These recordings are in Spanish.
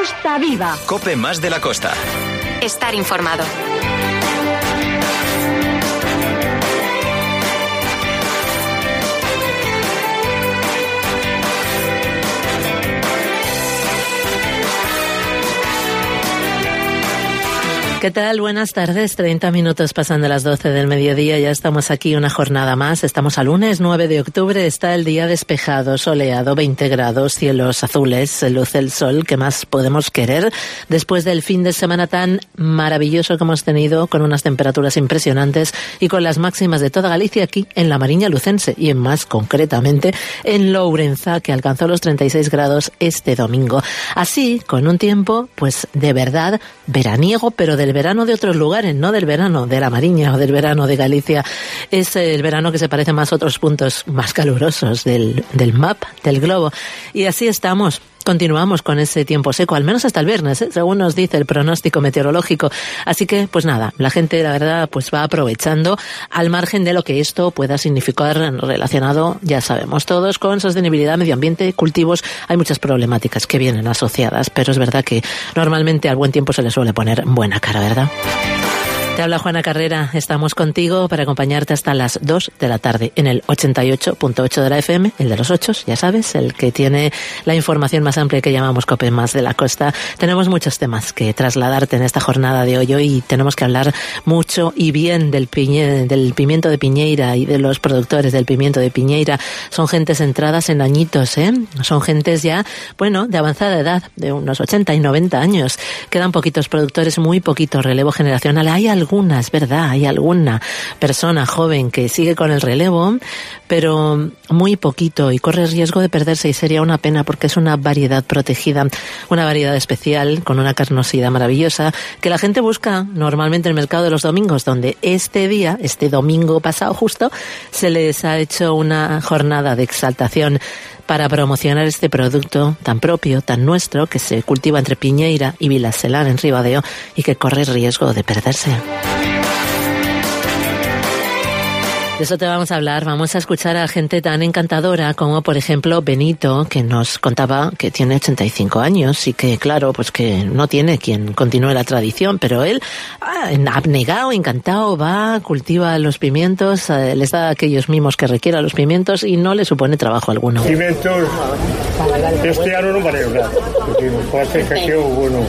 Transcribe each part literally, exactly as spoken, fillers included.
Costa Viva. COPE más de la costa. Estar informado. ¿Qué tal? Buenas tardes. treinta minutos pasan de las doce del mediodía. Ya estamos aquí una jornada más. Estamos a lunes nueve de octubre. Está el día despejado, soleado, veinte grados, cielos azules, luce el sol. ¿Qué más podemos querer después del fin de semana tan maravilloso que hemos tenido, con unas temperaturas impresionantes y con las máximas de toda Galicia aquí en la Mariña Lucense y en más concretamente en Lourenza, que alcanzó los treinta y seis grados este domingo? Así, con un tiempo, pues de verdad veraniego, pero del verano de otros lugares, no del verano de la Mariña o del verano de Galicia. Es el verano que se parece más a otros puntos más calurosos del, del mapa, del globo. Y así estamos. Continuamos con ese tiempo seco, al menos hasta el viernes, ¿eh? Según nos dice el pronóstico meteorológico. Así que, pues nada, la gente, la verdad, pues va aprovechando, al margen de lo que esto pueda significar relacionado, ya sabemos todos, con sostenibilidad, medio ambiente, cultivos. Hay muchas problemáticas que vienen asociadas, pero es verdad que normalmente al buen tiempo se le suele poner buena cara, ¿verdad? Te habla Juana Carrera, estamos contigo para acompañarte hasta las dos de la tarde en el ochenta y ocho punto ocho de la F M, el de los ochos, ya sabes, el que tiene la información más amplia que llamamos COPE más de la costa. Tenemos muchos temas que trasladarte en esta jornada de hoy. Hoy tenemos que hablar mucho y bien del, piñe, del pimiento de Piñeira y de los productores del pimiento de Piñeira. Son gentes centradas en añitos, ¿eh? Son gentes ya, bueno, de avanzada edad, de unos ochenta y noventa años. Quedan poquitos productores, muy poquito relevo generacional. Hay algo Alguna, es verdad, hay alguna persona joven que sigue con el relevo, pero muy poquito y corre riesgo de perderse, y sería una pena porque es una variedad protegida, una variedad especial con una carnosidad maravillosa que la gente busca normalmente en el mercado de los domingos, donde este día, este domingo pasado justo, se les ha hecho una jornada de exaltación para promocionar este producto tan propio, tan nuestro, que se cultiva entre Piñeira y Vilaselar en Ribadeo y que corre riesgo de perderse. De eso te vamos a hablar. Vamos a escuchar a gente tan encantadora como, por ejemplo, Benito, que nos contaba que tiene ochenta y cinco años y que, claro, pues que no tiene quien continúe la tradición, pero él, ah, abnegado, encantado, va, cultiva los pimientos, eh, les da aquellos mimos que requiera los pimientos y no le supone trabajo alguno. Pimientos, este año no valeu nada, porque pode ser que eu, bueno,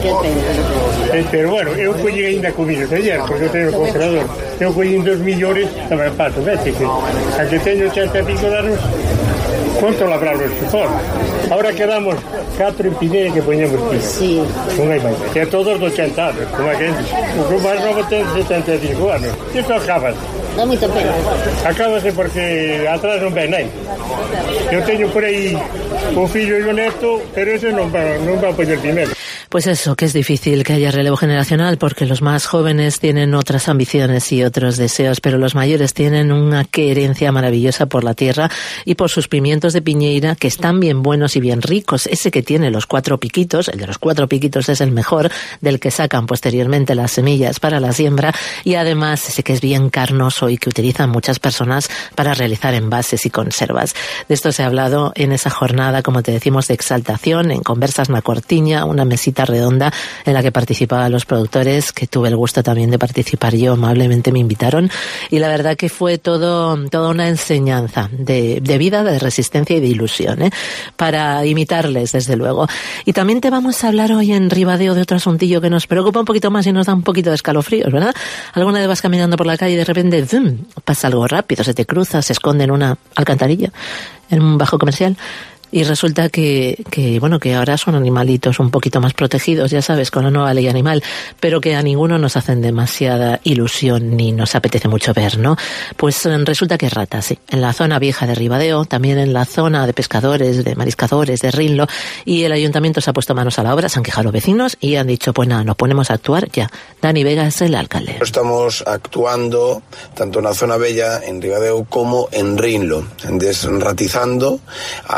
pero bueno, eu collí ainda comidos ayer, porque eu teño o congelador, eu collí dos millores, tamén paso, ves? Que a que teño ochenta e pico de anos, ¿cuánto labramos por? Ahora quedamos catro en Piñeira que poñemos aquí. Sí. Non hai máis. Que todos de ochenta anos, como a que o que máis novo ten setenta e cinco anos. Isto acaba. Dá moita pena. Acábase porque atrás non ven nai. Eu teño por aí o fillo e o neto, pero ese non va, non va a poñer primero. Pues eso, que es difícil que haya relevo generacional porque los más jóvenes tienen otras ambiciones y otros deseos, pero los mayores tienen una querencia maravillosa por la tierra y por sus pimientos de Piñeira, que están bien buenos y bien ricos. Ese que tiene los cuatro piquitos, el de los cuatro piquitos es el mejor, del que sacan posteriormente las semillas para la siembra, y además ese que es bien carnoso y que utilizan muchas personas para realizar envases y conservas. De esto se ha hablado en esa jornada, como te decimos, de exaltación, en Conversas na Cortiña, una mesita redonda en la que participaban los productores, que tuve el gusto también de participar yo, amablemente me invitaron, y la verdad que fue todo toda una enseñanza de, de vida, de resistencia y de ilusión, ¿eh? Para imitarles, desde luego. Y también te vamos a hablar hoy en Ribadeo de otro asuntillo que nos preocupa un poquito más y nos da un poquito de escalofríos, ¿verdad? Alguna vez vas caminando por la calle y de repente ¡zum!, pasa algo rápido, se te cruza, se esconde en una alcantarilla, en un bajo comercial. Y resulta que, que, bueno, que ahora son animalitos un poquito más protegidos, ya sabes, con la nueva ley animal, pero que a ninguno nos hacen demasiada ilusión ni nos apetece mucho ver, ¿no? Pues resulta que ratas, sí, en la zona vieja de Ribadeo, también en la zona de pescadores, de mariscadores, de Rinlo, y el ayuntamiento se ha puesto manos a la obra, se han quejado los vecinos y han dicho, pues nada, nos ponemos a actuar ya. Dani Vega es el alcalde. Estamos actuando tanto en la zona bella, en Ribadeo, como en Rinlo, desratizando. Hay un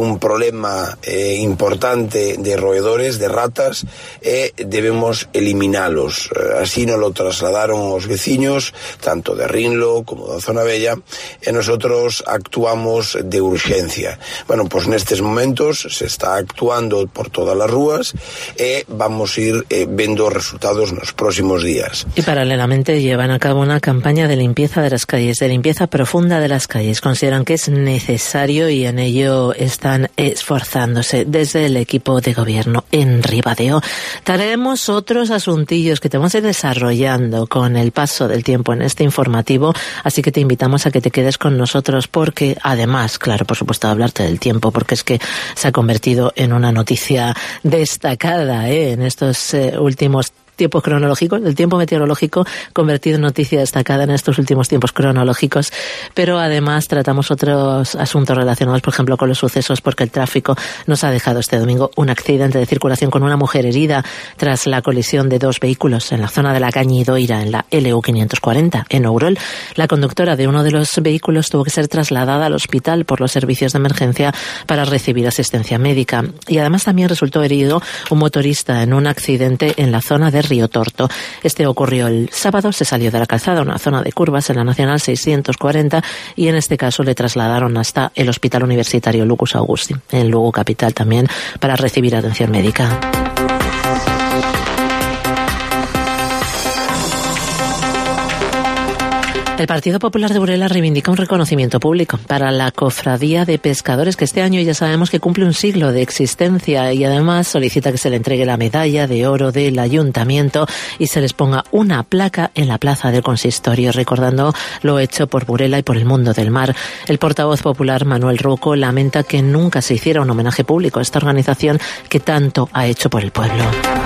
un problema eh, importante de roedores, de ratas, e debemos eliminalos. Así nos lo trasladaron os veciños, tanto de Rinlo como da Zona Bella, e nosotros actuamos de urgencia. Bueno, pois nestes momentos se está actuando por todas as rúas e vamos a ir eh, vendo os resultados nos próximos días. Y paralelamente llevan a cabo una campaña de limpieza de las calles, de limpieza profunda de las calles. Consideran que es necesario y en ello están esforzándose desde el equipo de gobierno en Ribadeo. Traemos otros asuntillos que te vamos a ir desarrollando con el paso del tiempo en este informativo, así que te invitamos a que te quedes con nosotros porque además, claro, por supuesto, hablarte del tiempo, porque es que se ha convertido en una noticia destacada ¿eh? en estos eh, últimos tiempos cronológicos, el tiempo meteorológico convertido en noticia destacada en estos últimos tiempos cronológicos, pero además tratamos otros asuntos relacionados, por ejemplo, con los sucesos, porque el tráfico nos ha dejado este domingo un accidente de circulación con una mujer herida tras la colisión de dos vehículos en la zona de la Cañidoira, en la L U quinientos cuarenta, en Ourol. La conductora de uno de los vehículos tuvo que ser trasladada al hospital por los servicios de emergencia para recibir asistencia médica. Y además también resultó herido un motorista en un accidente en la zona de Río Torto. Este ocurrió el sábado, se salió de la calzada, una zona de curvas en la Nacional seiscientos cuarenta, y en este caso le trasladaron hasta el Hospital Universitario Lucas Augusti, en Lugo capital también, para recibir atención médica. El Partido Popular de Burela reivindica un reconocimiento público para la Cofradía de Pescadores, que este año ya sabemos que cumple un siglo de existencia, y además solicita que se le entregue la medalla de oro del Ayuntamiento y se les ponga una placa en la plaza del consistorio, recordando lo hecho por Burela y por el mundo del mar. El portavoz popular Manuel Ruco lamenta que nunca se hiciera un homenaje público a esta organización que tanto ha hecho por el pueblo.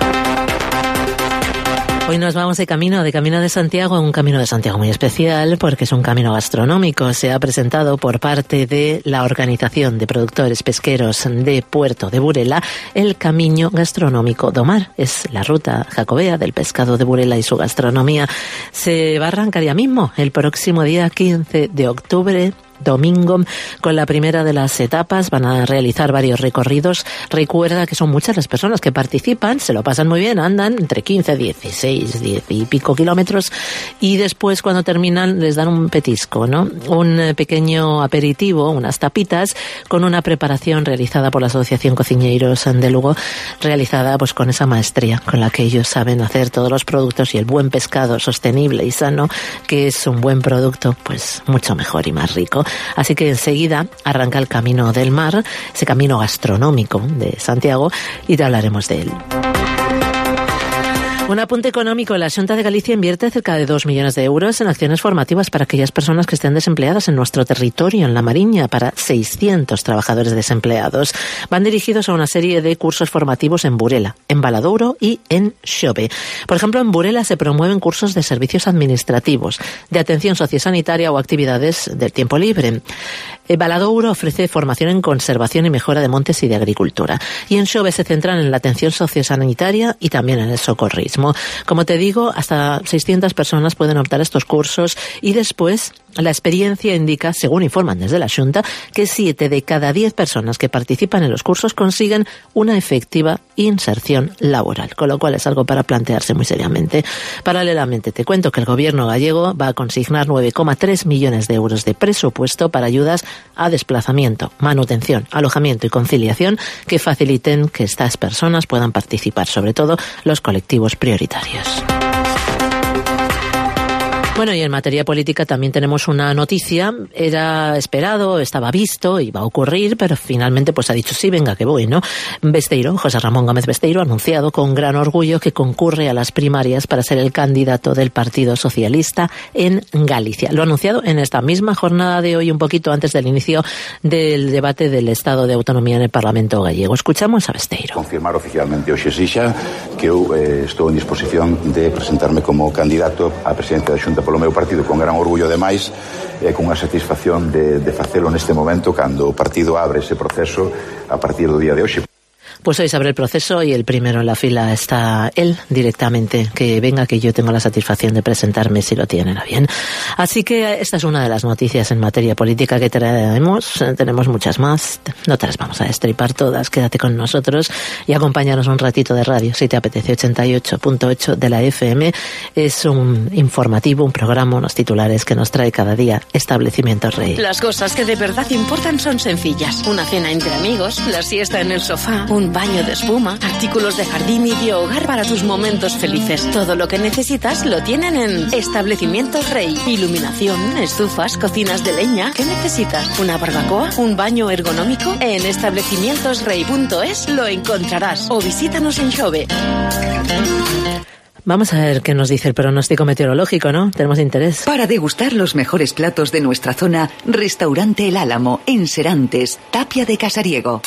Hoy nos vamos de camino, de camino de Santiago, un camino de Santiago muy especial porque es un camino gastronómico. Se ha presentado por parte de la Organización de Productores Pesqueros de Puerto de Burela el Camiño Gastronómico do Mar. Es la ruta jacobea del pescado de Burela y su gastronomía. Se va a arrancar ya mismo, el próximo día quince de octubre, domingo, con la primera de las etapas. Van a realizar varios recorridos. Recuerda que son muchas las personas que participan, se lo pasan muy bien, andan entre quince, dieciséis, diez y pico kilómetros, y después cuando terminan les dan un petisco, ¿no? Un pequeño aperitivo, unas tapitas, con una preparación realizada por la Asociación Cociñeiros de Lugo, realizada pues con esa maestría con la que ellos saben hacer todos los productos, y el buen pescado sostenible y sano, que es un buen producto, pues mucho mejor y más rico. Así que enseguida arranca el Camino del Mar, ese camino gastronómico de Santiago, y te hablaremos de él. Un apunte económico. La Xunta de Galicia invierte cerca de dos millones de euros en acciones formativas para aquellas personas que estén desempleadas en nuestro territorio, en La Mariña, para seiscientos trabajadores desempleados. Van dirigidos a una serie de cursos formativos en Burela, en Valadouro y en Xove. Por ejemplo, en Burela se promueven cursos de servicios administrativos, de atención sociosanitaria o actividades del tiempo libre. Valadouro ofrece formación en conservación y mejora de montes y de agricultura. Y en Xove se centran en la atención sociosanitaria y también en el socorrismo. Como te digo, hasta seiscientas personas pueden optar a estos cursos, y después la experiencia indica, según informan desde la Xunta, que siete de cada diez personas que participan en los cursos consiguen una efectiva inserción laboral, con lo cual es algo para plantearse muy seriamente. Paralelamente, te cuento que el gobierno gallego va a consignar nueve coma tres millones de euros de presupuesto para ayudas a desplazamiento, manutención, alojamiento y conciliación que faciliten que estas personas puedan participar, sobre todo los colectivos prioritarios. Bueno, y en materia política también tenemos una noticia. Era esperado, estaba visto, iba a ocurrir, pero finalmente pues ha dicho sí, venga que voy, ¿no? Besteiro, José Ramón Gómez Besteiro, ha anunciado con gran orgullo que concurre a las primarias para ser el candidato del Partido Socialista en Galicia. Lo ha anunciado en esta misma jornada de hoy, un poquito antes del inicio del debate del Estado de Autonomía en el Parlamento gallego. Escuchamos a Besteiro. Confirmar oficialmente hoxe xixa que eu eh, estou en disposición de presentarme como candidato á presidencia da Xunta polo meu partido, con gran orgullo ademais e con unha satisfacción de, de facelo neste momento cando o partido abre ese proceso a partir do día de hoxe. Pues hoy se abre el proceso y el primero en la fila está él directamente. Que venga, que yo tengo la satisfacción de presentarme si lo tienen a bien. Así que esta es una de las noticias en materia política que traemos. Tenemos muchas más. No te las vamos a destripar todas. Quédate con nosotros y acompáñanos un ratito de radio si te apetece. ochenta y ocho punto ocho de la F M. Es un informativo, un programa, unos titulares que nos trae cada día Establecimientos Rey. Las cosas que de verdad importan son sencillas. Una cena entre amigos, la siesta en el sofá, un baño de espuma, artículos de jardín y de hogar para tus momentos felices. Todo lo que necesitas lo tienen en Establecimientos Rey. Iluminación, estufas, cocinas de leña. ¿Qué necesitas? ¿Una barbacoa? ¿Un baño ergonómico? En establecimientos rey punto es lo encontrarás. O visítanos en Xove. Vamos a ver qué nos dice el pronóstico meteorológico, ¿no? Tenemos interés. Para degustar los mejores platos de nuestra zona, Restaurante El Álamo, en Serantes, Tapia de Casariego.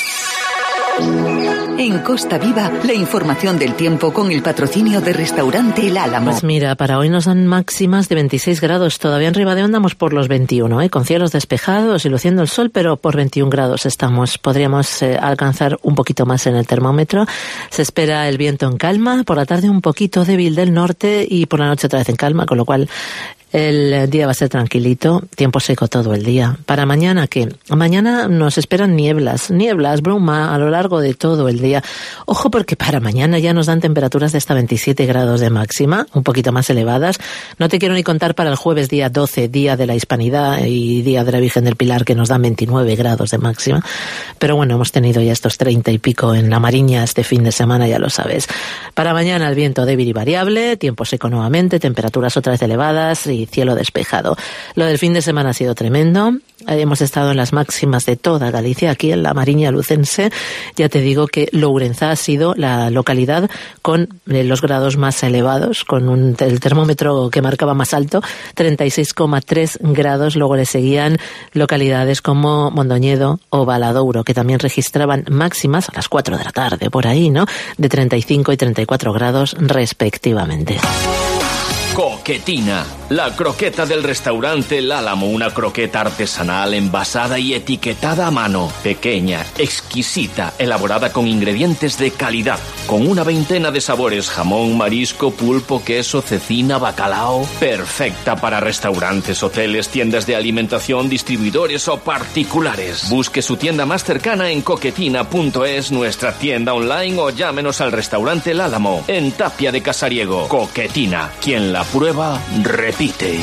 En Costa Viva, la información del tiempo con el patrocinio de Restaurante El Álamo. Pues mira, para hoy nos dan máximas de veintiséis grados. Todavía en Ribadeo andamos por los veintiuno, ¿eh? Con cielos despejados y luciendo el sol, pero por veintiún grados estamos. Podríamos eh, alcanzar un poquito más en el termómetro. Se espera el viento en calma. Por la tarde un poquito débil del norte y por la noche otra vez en calma, con lo cual el día va a ser tranquilito, tiempo seco todo el día. Para mañana, ¿qué? Mañana nos esperan nieblas, nieblas, bruma a lo largo de todo el día. Ojo, porque para mañana ya nos dan temperaturas de hasta veintisiete grados de máxima, un poquito más elevadas. No te quiero ni contar para el jueves día doce, día de la Hispanidad y día de la Virgen del Pilar, que nos dan veintinueve grados de máxima. Pero bueno, hemos tenido ya estos treinta y pico en la Mariña este fin de semana, ya lo sabes. Para mañana el viento débil y variable, tiempo seco nuevamente, temperaturas otra vez elevadas y cielo despejado. Lo del fin de semana ha sido tremendo. Hemos estado en las máximas de toda Galicia, aquí en la Mariña lucense. Ya te digo que Lourenza ha sido la localidad con los grados más elevados, con un, el termómetro que marcaba más alto, treinta y seis coma tres grados. Luego le seguían localidades como Mondoñedo o Valadouro, que también registraban máximas a las cuatro de la tarde, por ahí, ¿no? De treinta y cinco y treinta y cuatro grados respectivamente. Coquetina, la croqueta del restaurante El Álamo, una croqueta artesanal envasada y etiquetada a mano, pequeña, exquisita, elaborada con ingredientes de calidad, con una veintena de sabores, jamón, marisco, pulpo, queso, cecina, bacalao, perfecta para restaurantes, hoteles, tiendas de alimentación, distribuidores o particulares. Busque su tienda más cercana en coquetina punto es, nuestra tienda online, o llámenos al restaurante El Álamo, en Tapia de Casariego. Coquetina, quien la prueba, repite.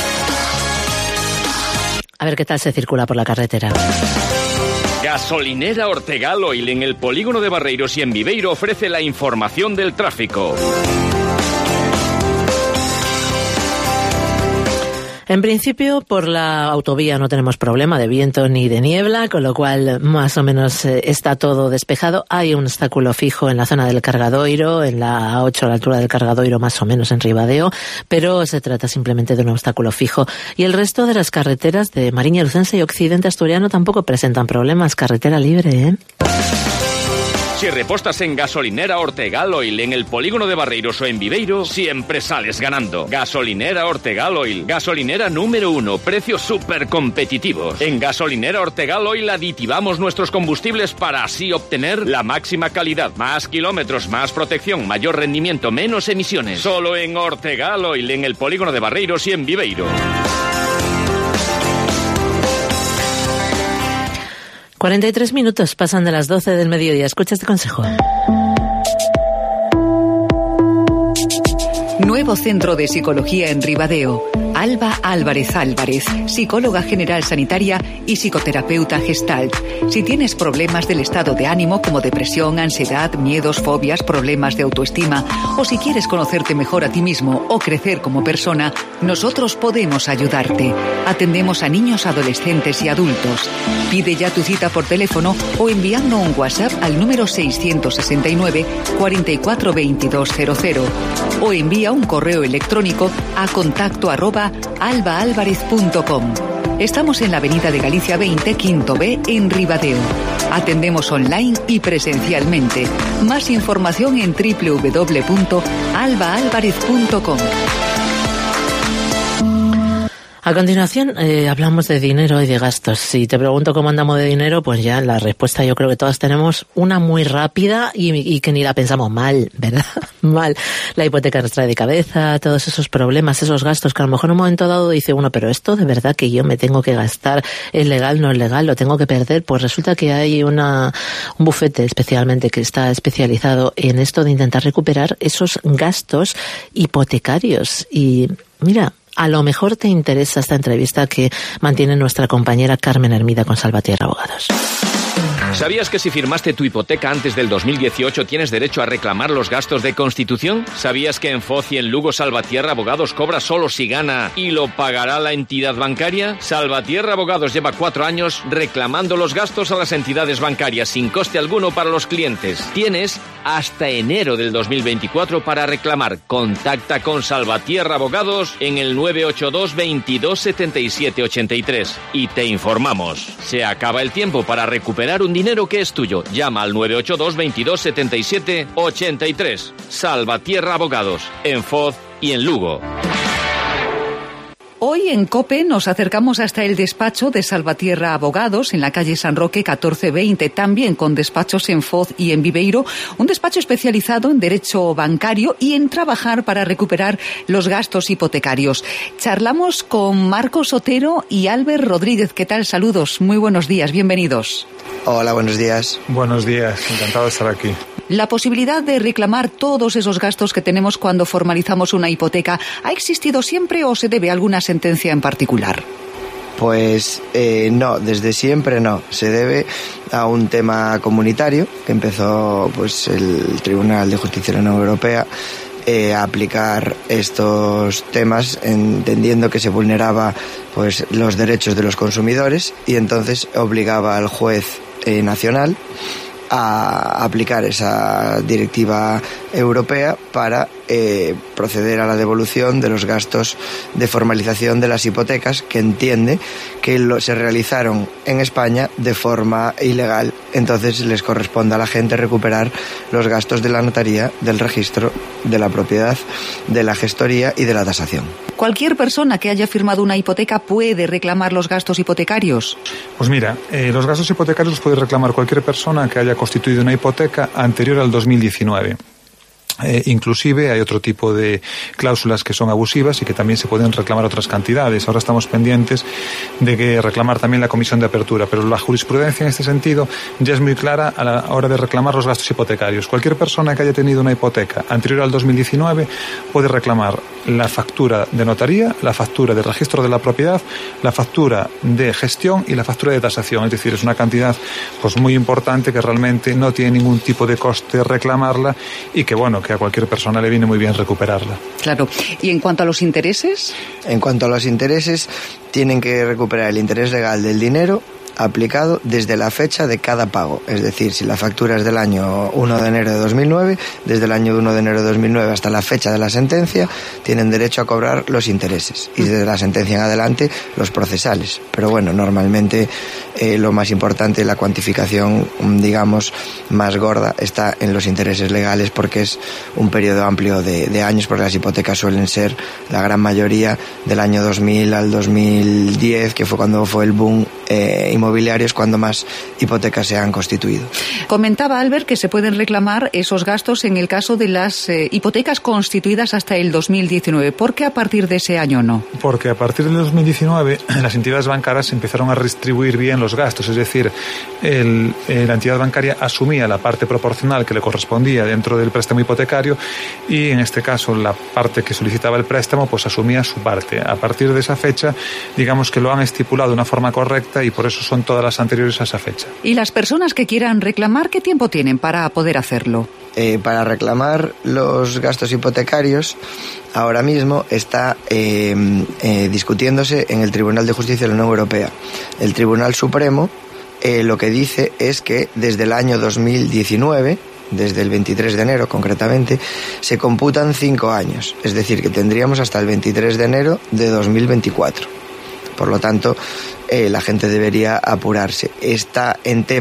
A ver qué tal se circula por la carretera. Gasolinera Ortegal Oil en el polígono de Barreiros y en Viveiro ofrece la información del tráfico. En principio, por la autovía no tenemos problema de viento ni de niebla, con lo cual más o menos eh, está todo despejado. Hay un obstáculo fijo en la zona del Cargadoiro, en la A ocho a la altura del Cargadoiro, más o menos en Ribadeo, pero se trata simplemente de un obstáculo fijo. Y el resto de las carreteras de Mariña Lucense y Occidente Asturiano tampoco presentan problemas. Carretera libre, ¿eh? Si repostas en Gasolinera Ortegal Oil en el polígono de Barreiros o en Viveiro, siempre sales ganando. Gasolinera Ortegal Oil, gasolinera número uno, precios súper competitivos. En Gasolinera Ortegal Oil aditivamos nuestros combustibles para así obtener la máxima calidad, más kilómetros, más protección, mayor rendimiento, menos emisiones. Solo en Ortegal Oil en el polígono de Barreiros y en Viveiro. cuarenta y tres minutos pasan de las doce del mediodía. Escucha este consejo. Nuevo centro de psicología en Ribadeo. Alba Álvarez Álvarez, psicóloga general sanitaria y psicoterapeuta Gestalt. Si tienes problemas del estado de ánimo como depresión, ansiedad, miedos, fobias, problemas de autoestima, o si quieres conocerte mejor a ti mismo o crecer como persona, nosotros podemos ayudarte. Atendemos a niños, adolescentes y adultos. Pide ya tu cita por teléfono o enviando un WhatsApp al número seiscientos sesenta y nueve, cuarenta y cuatro, veintidós cero cero o envía un correo electrónico a contacto arroba albaálvarez punto com. Estamos en la avenida de Galicia veinte, quinto B, en Ribadeo. Atendemos online y presencialmente. Más información en doble u doble u doble u punto alba álvarez punto com. A continuación, eh, hablamos de dinero y de gastos. Si te pregunto cómo andamos de dinero, pues ya la respuesta yo creo que todas tenemos una muy rápida y, y que ni la pensamos mal, ¿verdad? Mal. La hipoteca nos trae de cabeza, todos esos problemas, esos gastos que a lo mejor en un momento dado dice uno, pero esto de verdad que yo me tengo que gastar, ¿es legal, no es legal, lo tengo que perder? Pues resulta que hay una un bufete especialmente que está especializado en esto de intentar recuperar esos gastos hipotecarios. Y mira, a lo mejor te interesa esta entrevista que mantiene nuestra compañera Carmen Hermida con Salvatierra Abogados. ¿Sabías que si firmaste tu hipoteca antes del dos mil dieciocho tienes derecho a reclamar los gastos de constitución? ¿Sabías que en Foz y en Lugo Salvatierra Abogados cobra solo si gana y lo pagará la entidad bancaria? Salvatierra Abogados lleva cuatro años reclamando los gastos a las entidades bancarias sin coste alguno para los clientes. Tienes hasta enero del dos mil veinticuatro para reclamar. Contacta con Salvatierra Abogados en el nueve ocho dos, veintidós, setenta y siete, ochenta y tres y te informamos. Se acaba el tiempo para recuperar un dinero que es tuyo. Llama al nueve ocho dos, veintidós, setenta y siete, ochenta y tres. Salvatierra Abogados, en Foz y en Lugo. Hoy en COPE nos acercamos hasta el despacho de Salvatierra Abogados en la calle San Roque catorce veinte, también con despachos en Foz y en Viveiro, un despacho especializado en derecho bancario y en trabajar para recuperar los gastos hipotecarios. Charlamos con Marcos Otero y Albert Rodríguez. ¿Qué tal? Saludos, muy buenos días, bienvenidos. Hola, buenos días. Buenos días, encantado de estar aquí. La posibilidad de reclamar todos esos gastos que tenemos cuando formalizamos una hipoteca, ¿ha existido siempre o se debe a alguna sentencia en particular? Pues eh, no, desde siempre no. Se debe a un tema comunitario que empezó pues el Tribunal de Justicia de la Unión Europea eh, a aplicar estos temas, entendiendo que se vulneraba pues los derechos de los consumidores y entonces obligaba al juez eh, nacional a aplicar esa directiva europea para eh, proceder a la devolución de los gastos de formalización de las hipotecas que entiende que lo, se realizaron en España de forma ilegal. Entonces les corresponde a la gente recuperar los gastos de la notaría, del registro, de la propiedad, de la gestoría y de la tasación. ¿Cualquier persona que haya firmado una hipoteca puede reclamar los gastos hipotecarios? Pues mira, eh, los gastos hipotecarios los puede reclamar cualquier persona que haya constituido una hipoteca anterior al dos mil diecinueve. Eh, inclusive hay otro tipo de cláusulas que son abusivas y que también se pueden reclamar otras cantidades. Ahora estamos pendientes de que reclamar también la comisión de apertura, pero la jurisprudencia en este sentido ya es muy clara a la hora de reclamar los gastos hipotecarios. Cualquier persona que haya tenido una hipoteca anterior al dos mil diecinueve puede reclamar la factura de notaría, la factura de registro de la propiedad, la factura de gestión y la factura de tasación. Es decir, es una cantidad pues muy importante que realmente no tiene ningún tipo de coste reclamarla y que bueno, que a cualquier persona le viene muy bien recuperarla. Claro. ¿Y en cuanto a los intereses? En cuanto a los intereses, tienen que recuperar el interés legal del dinero aplicado desde la fecha de cada pago. Es decir, si la factura es del año uno de enero de dos mil nueve, desde el año uno de enero de dos mil nueve hasta la fecha de la sentencia, tienen derecho a cobrar los intereses. Y desde la sentencia en adelante, los procesales. Pero bueno, normalmente eh, lo más importante, la cuantificación, digamos, más gorda, está en los intereses legales porque es un periodo amplio de, de años, porque las hipotecas suelen ser la gran mayoría del año dos mil al dos mil diez, que fue cuando fue el boom eh, inmobiliarios, cuando más hipotecas se han constituido. Comentaba Albert que se pueden reclamar esos gastos en el caso de las eh, hipotecas constituidas hasta el dos mil diecinueve. ¿Por qué a partir de ese año no? Porque a partir del dos mil diecinueve las entidades bancarias empezaron a redistribuir bien los gastos, es decir, el, eh, la entidad bancaria asumía la parte proporcional que le correspondía dentro del préstamo hipotecario y en este caso la parte que solicitaba el préstamo pues asumía su parte. A partir de esa fecha, digamos que lo han estipulado de una forma correcta y por eso son todas las anteriores a esa fecha. ¿Y las personas que quieran reclamar, qué tiempo tienen para poder hacerlo? Eh, para reclamar los gastos hipotecarios, ahora mismo está eh, eh, discutiéndose en el Tribunal de Justicia de la Unión Europea. El Tribunal Supremo eh, lo que dice es que desde el año dos mil diecinueve, desde el veintitrés de enero concretamente, se computan cinco años. Es decir, que tendríamos hasta el veintitrés de enero de dos mil veinticuatro. Por lo tanto, eh, la gente debería apurarse. Está en tema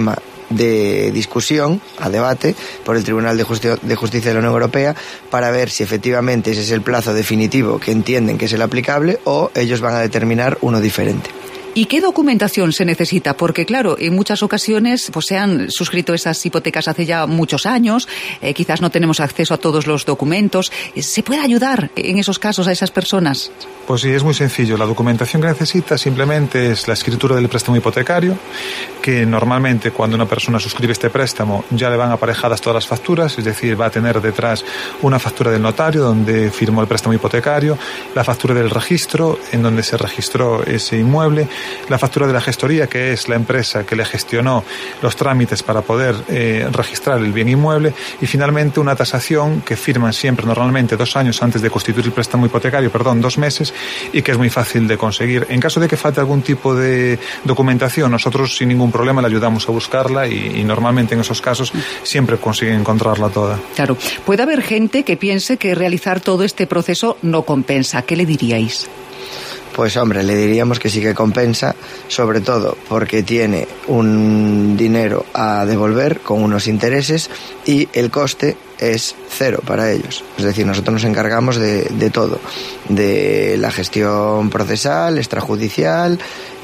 de discusión, a debate, por el Tribunal de Justicia, de Justicia de la Unión Europea para ver si efectivamente ese es el plazo definitivo que entienden que es el aplicable o ellos van a determinar uno diferente. ¿Y qué documentación se necesita? Porque, claro, en muchas ocasiones pues se han suscrito esas hipotecas hace ya muchos años, eh, quizás no tenemos acceso a todos los documentos. ¿Se puede ayudar en esos casos a esas personas? Pues sí, es muy sencillo. La documentación que necesita simplemente es la escritura del préstamo hipotecario, que normalmente cuando una persona suscribe este préstamo ya le van aparejadas todas las facturas, es decir, va a tener detrás una factura del notario donde firmó el préstamo hipotecario, la factura del registro en donde se registró ese inmueble, la factura de la gestoría, que es la empresa que le gestionó los trámites para poder eh, registrar el bien inmueble, y finalmente una tasación que firman siempre normalmente dos años antes de constituir el préstamo hipotecario, perdón, dos meses, y que es muy fácil de conseguir. En caso de que falte algún tipo de documentación, nosotros sin ningún problema le ayudamos a buscarla y, y normalmente en esos casos siempre consiguen encontrarla toda. Claro. Puede haber gente que piense que realizar todo este proceso no compensa. ¿Qué le diríais? Pues hombre, le diríamos que sí que compensa, sobre todo porque tiene un dinero a devolver con unos intereses y el coste es cero para ellos. Es decir, nosotros nos encargamos de, de todo, de la gestión procesal, extrajudicial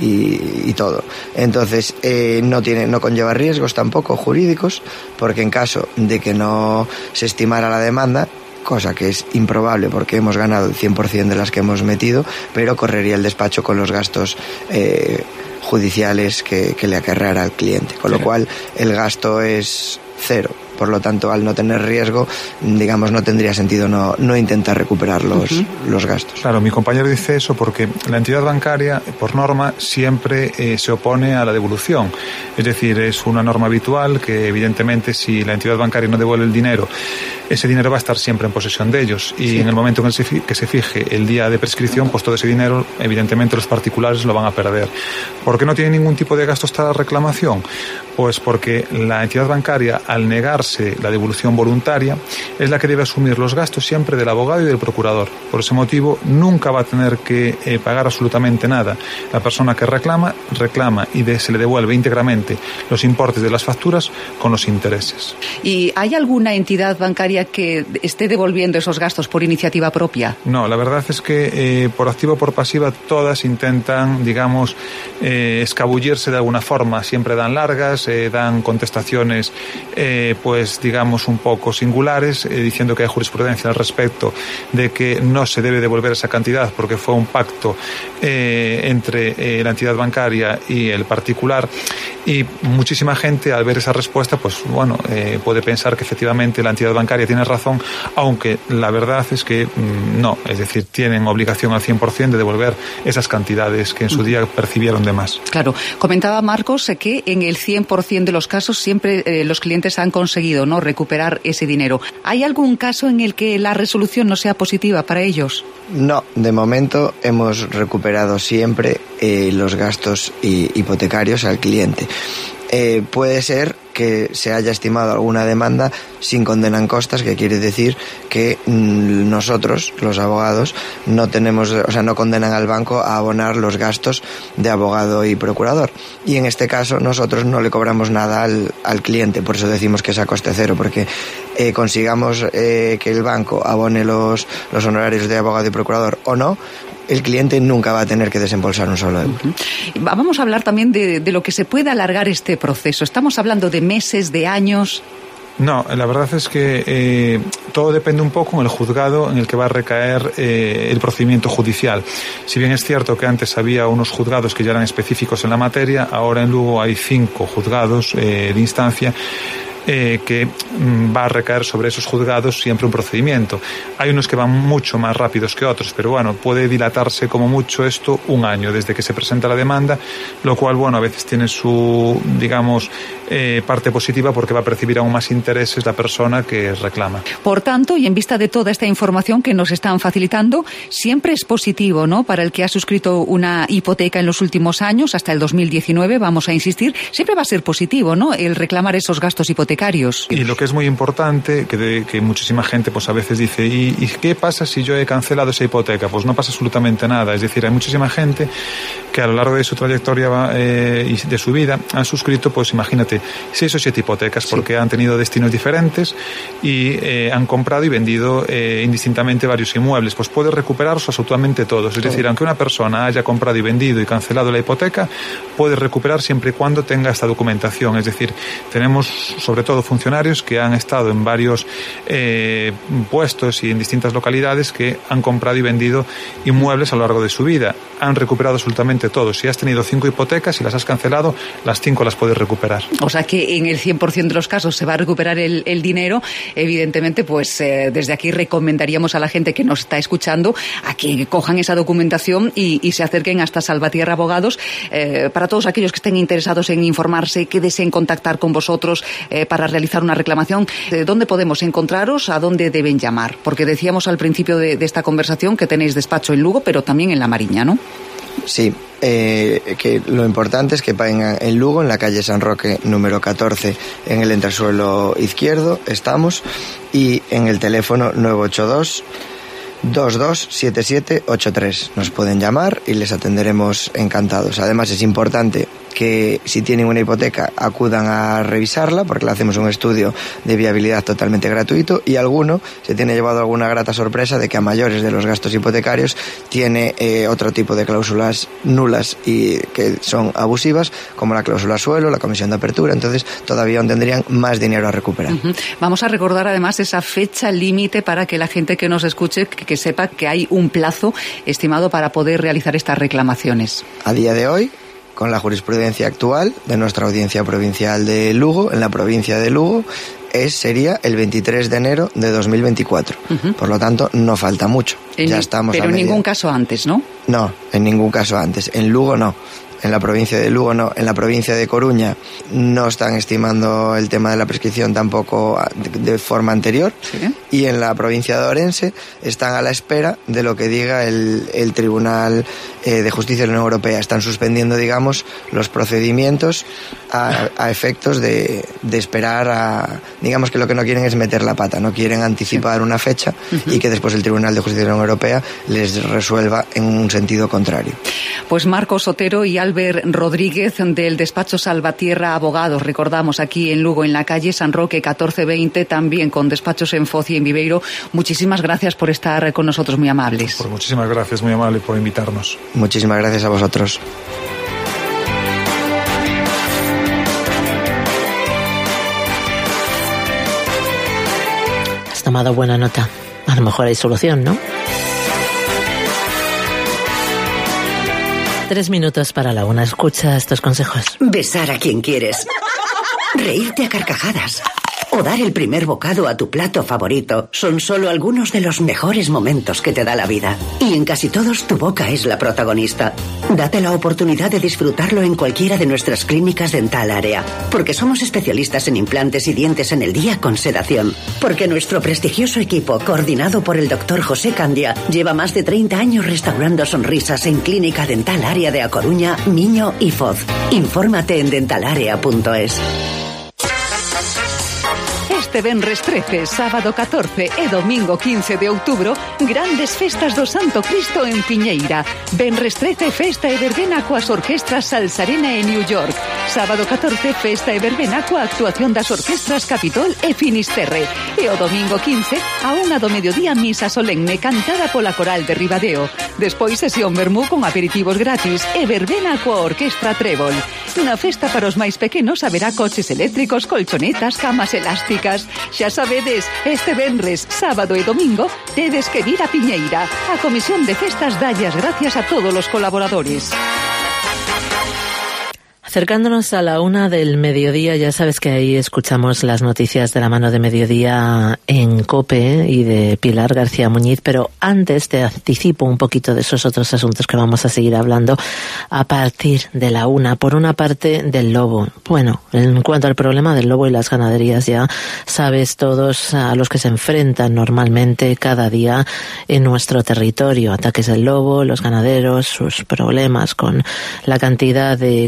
y, y todo. Entonces, eh, no tiene, no conlleva riesgos tampoco jurídicos, porque en caso de que no se estimara la demanda, cosa que es improbable porque hemos ganado el cien por ciento de las que hemos metido, pero correría el despacho con los gastos eh, judiciales que, que le acarreará al cliente, con lo cual el gasto es cero. Por lo tanto, al no tener riesgo, digamos, no tendría sentido no, no intentar recuperar los, uh-huh. los gastos. Claro, mi compañero dice eso porque la entidad bancaria, por norma, siempre eh, se opone a la devolución. Es decir, es una norma habitual que, evidentemente, si la entidad bancaria no devuelve el dinero, ese dinero va a estar siempre en posesión de ellos. Y sí. en el momento en el que se fije el día de prescripción, pues todo ese dinero, evidentemente, los particulares lo van a perder. ¿Por qué no tiene ningún tipo de gasto esta reclamación? Pues porque la entidad bancaria, al negarse la devolución voluntaria, es la que debe asumir los gastos siempre del abogado y del procurador. Por ese motivo, nunca va a tener que eh, pagar absolutamente nada. La persona que reclama, reclama y de, se le devuelve íntegramente los importes de las facturas con los intereses. ¿Y hay alguna entidad bancaria que esté devolviendo esos gastos por iniciativa propia? No, la verdad es que eh, por activa o por pasiva todas intentan, digamos, eh, escabullirse de alguna forma. Siempre dan largas, eh, dan contestaciones eh, pues digamos un poco singulares, eh, diciendo que hay jurisprudencia al respecto de que no se debe devolver esa cantidad porque fue un pacto eh, entre eh, la entidad bancaria y el particular, y muchísima gente al ver esa respuesta pues bueno eh, puede pensar que efectivamente la entidad bancaria tiene razón, aunque la verdad es que mmm, no, es decir, tienen obligación al cien por ciento de devolver esas cantidades que en su día percibieron de más. Claro, comentaba Marcos que en el cien por ciento de los casos siempre eh, los clientes han conseguido ¿no? recuperar ese dinero. ¿Hay algún caso en el que la resolución no sea positiva para ellos? No, de momento hemos recuperado siempre eh, los gastos hipotecarios al cliente. Eh, puede ser que se haya estimado alguna demanda sin condena en costas, que quiere decir que mmm, nosotros, los abogados, no tenemos, o sea, no condenan al banco a abonar los gastos de abogado y procurador. Y en este caso nosotros no le cobramos nada al, al cliente, por eso decimos que es a coste cero, porque eh, consigamos eh, que el banco abone los, los honorarios de abogado y procurador o no, el cliente nunca va a tener que desembolsar un solo euro. Uh-huh. Vamos a hablar también de, de lo que se puede alargar este proceso. Estamos hablando de meses, de años. No, la verdad es que eh, todo depende un poco en el juzgado en el que va a recaer eh, el procedimiento judicial. Si bien es cierto que antes había unos juzgados que ya eran específicos en la materia, ahora en Lugo hay cinco juzgados eh, de instancia Eh, que mm, va a recaer sobre esos juzgados siempre un procedimiento. Hay unos que van mucho más rápidos que otros, pero bueno, puede dilatarse como mucho esto un año desde que se presenta la demanda, lo cual, bueno, a veces tiene su, digamos, eh, parte positiva porque va a percibir aún más intereses la persona que reclama. Por tanto, y en vista de toda esta información que nos están facilitando, siempre es positivo, ¿no?, para el que ha suscrito una hipoteca en los últimos años, hasta el dos mil diecinueve, vamos a insistir, siempre va a ser positivo, ¿no?, el reclamar esos gastos hipotecarios. hipotecarios. Y lo que es muy importante, que, de, que muchísima gente pues a veces dice, ¿y, ¿y qué pasa si yo he cancelado esa hipoteca? Pues no pasa absolutamente nada. Es decir, hay muchísima gente que a lo largo de su trayectoria eh, y de su vida han suscrito, pues imagínate, seis o siete hipotecas, sí, porque han tenido destinos diferentes y eh, han comprado y vendido eh, indistintamente varios inmuebles. Pues puede recuperarlos absolutamente todos. Es decir, aunque una persona haya comprado y vendido y cancelado la hipoteca, puede recuperar siempre y cuando tenga esta documentación. Es decir, tenemos sobre todo funcionarios que han estado en varios eh, puestos y en distintas localidades que han comprado y vendido inmuebles a lo largo de su vida. Han recuperado absolutamente todo. Si has tenido cinco hipotecas y las has cancelado, las cinco las puedes recuperar. O sea que en el cien por ciento de los casos se va a recuperar el, el dinero. Evidentemente, pues eh, desde aquí recomendaríamos a la gente que nos está escuchando a que cojan esa documentación y, y se acerquen hasta Salvatierra Abogados. Eh, para todos aquellos que estén interesados en informarse, que deseen contactar con vosotros eh, para realizar una reclamación, ¿de dónde podemos encontraros? ¿A dónde deben llamar? Porque decíamos al principio de, de esta conversación que tenéis despacho en Lugo, pero también en La Mariña, ¿no? Sí, eh, que lo importante es que vengan en Lugo, en la calle San Roque número catorce, en el entresuelo izquierdo estamos, y en el teléfono nueve ocho dos, dos dos siete siete ocho tres. Nos pueden llamar y les atenderemos encantados. Además, es importante que si tienen una hipoteca acudan a revisarla, porque le hacemos un estudio de viabilidad totalmente gratuito, y alguno se tiene llevado alguna grata sorpresa de que a mayores de los gastos hipotecarios tiene eh, otro tipo de cláusulas nulas y que son abusivas, como la cláusula suelo, la comisión de apertura. Entonces todavía aún tendrían más dinero a recuperar. Uh-huh. Vamos a recordar además esa fecha límite para que la gente que nos escuche que, que sepa que hay un plazo estimado para poder realizar estas reclamaciones. A día de hoy, con la jurisprudencia actual de nuestra audiencia provincial de Lugo, en la provincia de Lugo, es, sería el veintitrés de enero de dos mil veinticuatro. Uh-huh. Por lo tanto, no falta mucho. En, ya estamos pero a en media. Ningún caso antes, ¿no? No, en ningún caso antes. En Lugo no. En la provincia de Lugo no. En la provincia de Coruña no están estimando el tema de la prescripción tampoco de, de forma anterior. ¿Sí? Y en la provincia de Orense están a la espera de lo que diga el, el Tribunal eh, de Justicia de la Unión Europea. Están suspendiendo, digamos, los procedimientos a, a efectos de, de esperar a... Digamos que lo que no quieren es meter la pata, no quieren anticipar una fecha uh-huh. y que después el Tribunal de Justicia de la Unión Europea les resuelva en un sentido contrario. Pues Marcos Otero y Albert Rodríguez del despacho Salvatierra Abogados, recordamos, aquí en Lugo, en la calle San Roque catorce veinte, también con despachos en Foz y en Viveiro. Muchísimas gracias por estar con nosotros, muy amables. Pues muchísimas gracias, muy amable por invitarnos. Muchísimas gracias a vosotros. Has tomado buena nota. A lo mejor hay solución, ¿no? Tres minutos para la una. Escucha estos consejos. Besar a quien quieres. Reírte a carcajadas. O dar el primer bocado a tu plato favorito son solo algunos de los mejores momentos que te da la vida. Y en casi todos tu boca es la protagonista. Date la oportunidad de disfrutarlo en cualquiera de nuestras clínicas Dental Área. Porque somos especialistas en implantes y dientes en el día con sedación. Porque nuestro prestigioso equipo, coordinado por el doctor José Candia, lleva más de treinta años restaurando sonrisas en Clínica Dental Área de A Coruña, Miño y Foz. Infórmate en dentalarea punto es. Este venres trece, sábado catorce e domingo quince de outubro, grandes festas do Santo Cristo en Piñeira. Venres trece, festa e verbena coas orquestras Salsarena e New York. Sábado catorce, festa e verbena coa actuación das orquestras Capitol e Finisterre. E o domingo quince, a unha do mediodía, misa solemne cantada pola coral de Ribadeo. Despois sesión vermú con aperitivos gratis e verbena coa orquestra Trébol. Na festa para os máis pequenos haberá coches eléctricos, colchonetas, camas elásticas. Xa sabedes, este venres, sábado e domingo tedes que vir a Piñeira. A Comisión de Festas dalle as gracias a todos os colaboradores. Acercándonos a la una del mediodía, ya sabes que ahí escuchamos las noticias de la mano de Mediodía en COPE y de Pilar García Muñiz, pero antes te anticipo un poquito de esos otros asuntos que vamos a seguir hablando a partir de la una. Por una parte, del lobo. Bueno, en cuanto al problema del lobo y las ganaderías, ya sabes todos a los que se enfrentan normalmente cada día en nuestro territorio. Ataques del lobo, los ganaderos, sus problemas con la cantidad de cabezas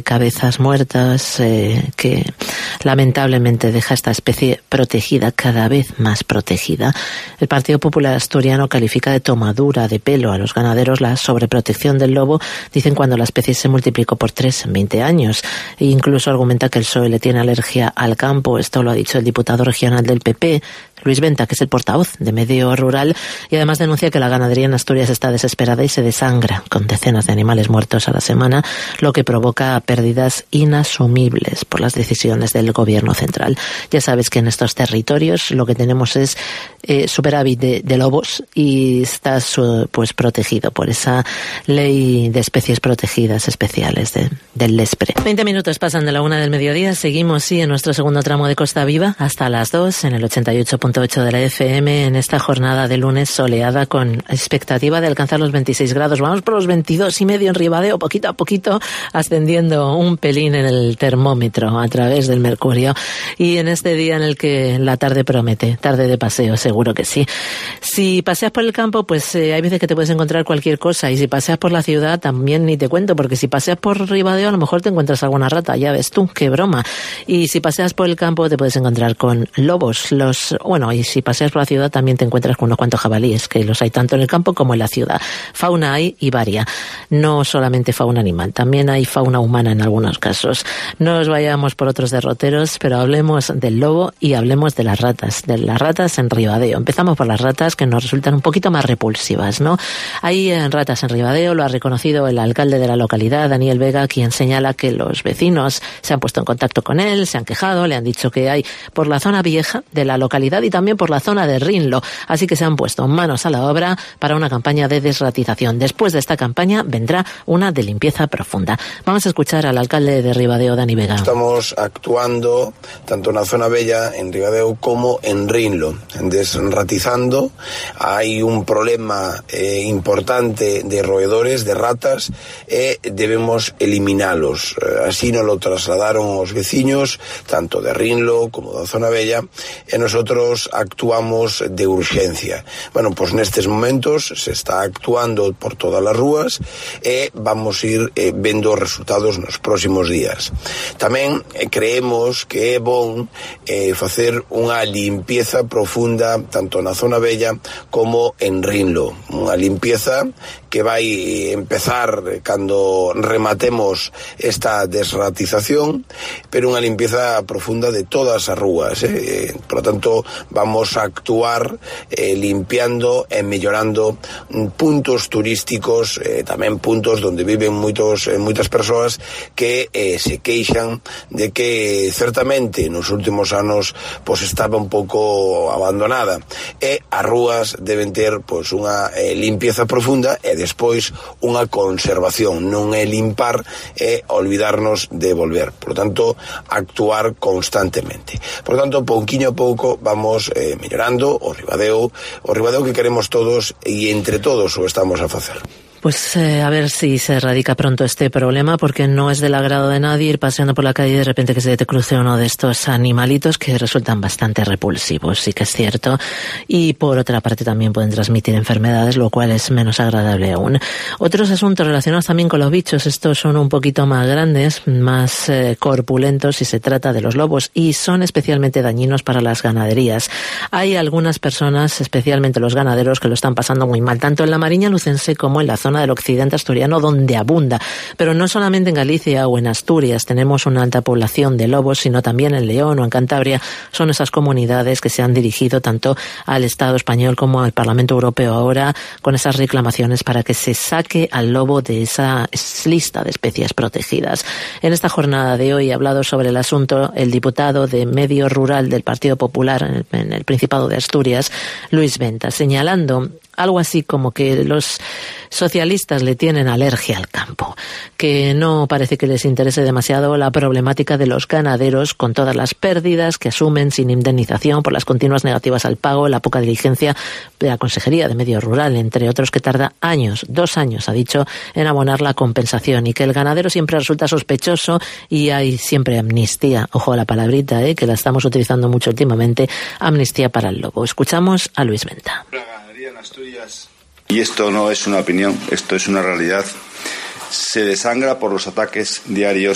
ratas muertas, eh, que lamentablemente deja esta especie protegida cada vez más protegida. El Partido Popular Asturiano califica de tomadura de pelo a los ganaderos la sobreprotección del lobo, dicen, cuando la especie se multiplicó por tres en veinte años. E incluso argumenta que el P S O E le tiene alergia al campo. Esto lo ha dicho el diputado regional del P P, Luis Venta, que es el portavoz de Medio Rural, y además denuncia que la ganadería en Asturias está desesperada y se desangra con decenas de animales muertos a la semana, lo que provoca pérdidas inasumibles por las decisiones del gobierno central. Ya sabes que en estos territorios lo que tenemos es eh, superávit de, de lobos y está pues protegido por esa ley de especies protegidas especiales de, del Lespre. Veinte minutos pasan de la una del mediodía. Seguimos, sí, en nuestro segundo tramo de Costa Viva hasta las dos en el ochenta y ocho punto ocho de la F M en esta jornada de lunes soleada con expectativa de alcanzar los veintiséis grados. Vamos por los veintidós y medio en Ribadeo, poquito a poquito ascendiendo un pelín en el termómetro a través del mercurio. Y en este día en el que la tarde promete, tarde de paseo, seguro que sí. Si paseas por el campo, pues eh, hay veces que te puedes encontrar cualquier cosa, y si paseas por la ciudad también ni te cuento, porque si paseas por Ribadeo a lo mejor te encuentras alguna rata, ya ves tú, qué broma. Y si paseas por el campo te puedes encontrar con lobos, los Bueno, y si paseas por la ciudad también te encuentras con unos cuantos jabalíes, que los hay tanto en el campo como en la ciudad. Fauna hay y varia. No solamente fauna animal, también hay fauna humana en algunos casos. No nos vayamos por otros derroteros, pero hablemos del lobo y hablemos de las ratas, de las ratas en Ribadeo. Empezamos por las ratas, que nos resultan un poquito más repulsivas, ¿no? Hay ratas en Ribadeo, lo ha reconocido el alcalde de la localidad, Daniel Vega, quien señala que los vecinos se han puesto en contacto con él, se han quejado, le han dicho que hay por la zona vieja de la localidad y también por la zona de Rinlo, así que se han puesto manos a la obra para una campaña de desratización. Después de esta campaña vendrá una de limpieza profunda. Vamos a escuchar al alcalde de Ribadeo, Dani Vega. Estamos actuando tanto en la zona bella, en Ribadeo, como en Rinlo, desratizando. Hay un problema eh, importante de roedores, de ratas, e eh, debemos eliminalos. Eh, así nos lo trasladaron os veciños, tanto de Rinlo como da zona bella, e nosotros actuamos de urgencia. Bueno, pues nestes momentos se está actuando por todas as rúas e vamos ir eh, vendo os resultados nos próximos días. Tamén eh, creemos que é bon eh, facer unha limpieza profunda tanto na zona bella como en Rinlo. Unha limpieza que vai empezar cando rematemos esta desratización, pero unha limpieza profunda de todas as rúas. Eh? Por lo tanto, vamos a actuar eh, limpiando e mellorando puntos turísticos, eh, tamén puntos onde viven moitos, eh, moitas persoas que eh, se queixan de que certamente nos últimos anos pois estaba un pouco abandonada, e as rúas deben ter pois unha eh, limpieza profunda e despois unha conservación, non é limpar e olvidarnos de volver. Por lo tanto, actuar constantemente. Por lo tanto, pouquiño a pouco vamos eh, mellorando o Ribadeo, o Ribadeo que queremos todos e entre todos o estamos a facer. Pues eh, a ver si se erradica pronto este problema, porque no es del agrado de nadie ir paseando por la calle y de repente que se te cruce uno de estos animalitos que resultan bastante repulsivos, sí que es cierto, y por otra parte también pueden transmitir enfermedades, lo cual es menos agradable aún. Otros asuntos relacionados también con los bichos, estos son un poquito más grandes, más eh, corpulentos si se trata de los lobos, y son especialmente dañinos para las ganaderías. Hay algunas personas, especialmente los ganaderos, que lo están pasando muy mal, tanto en la Mariña Lucense como en la zona del occidente asturiano, donde abunda. Pero no solamente en Galicia o en Asturias tenemos una alta población de lobos, sino también en León o en Cantabria. Son esas comunidades que se han dirigido tanto al Estado español como al Parlamento Europeo ahora con esas reclamaciones para que se saque al lobo de esa lista de especies protegidas. En esta jornada de hoy ha hablado sobre el asunto el diputado de Medio Rural del Partido Popular en el, en el Principado de Asturias, Luis Venta, señalando algo así como que los socialistas le tienen alergia al campo, que no parece que les interese demasiado la problemática de los ganaderos con todas las pérdidas que asumen sin indemnización por las continuas negativas al pago, la poca diligencia de la Consejería de Medio Rural, entre otros, que tarda años, dos años, ha dicho, en abonar la compensación, y que el ganadero siempre resulta sospechoso y hay siempre amnistía, ojo a la palabrita, ¿eh? que la estamos utilizando mucho últimamente, amnistía para el lobo. Escuchamos a Luis Venta. Asturias. Y esto no es una opinión, esto es una realidad. Se desangra por los ataques diarios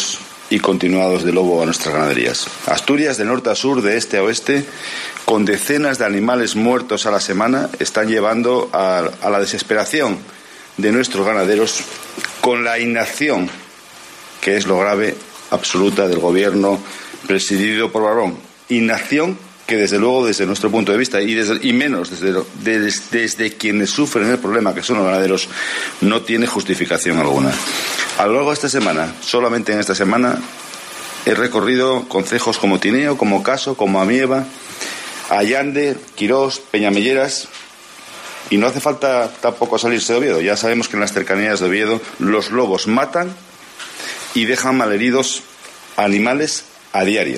y continuados de lobo a nuestras ganaderías. Asturias, de norte a sur, de este a oeste, con decenas de animales muertos a la semana, están llevando a, a la desesperación de nuestros ganaderos, con la inacción, que es lo grave, absoluta del gobierno presidido por Barbón. Inacción que, desde luego, desde nuestro punto de vista, y, desde, y menos desde, desde, desde quienes sufren el problema, que son los ganaderos, no tiene justificación alguna. A lo largo de esta semana, solamente en esta semana, he recorrido concejos como Tineo, como Caso, como Amieva, Allande, Quirós, Peñamelleras, y no hace falta tampoco salirse de Oviedo. Ya sabemos que en las cercanías de Oviedo los lobos matan y dejan malheridos animales a diario.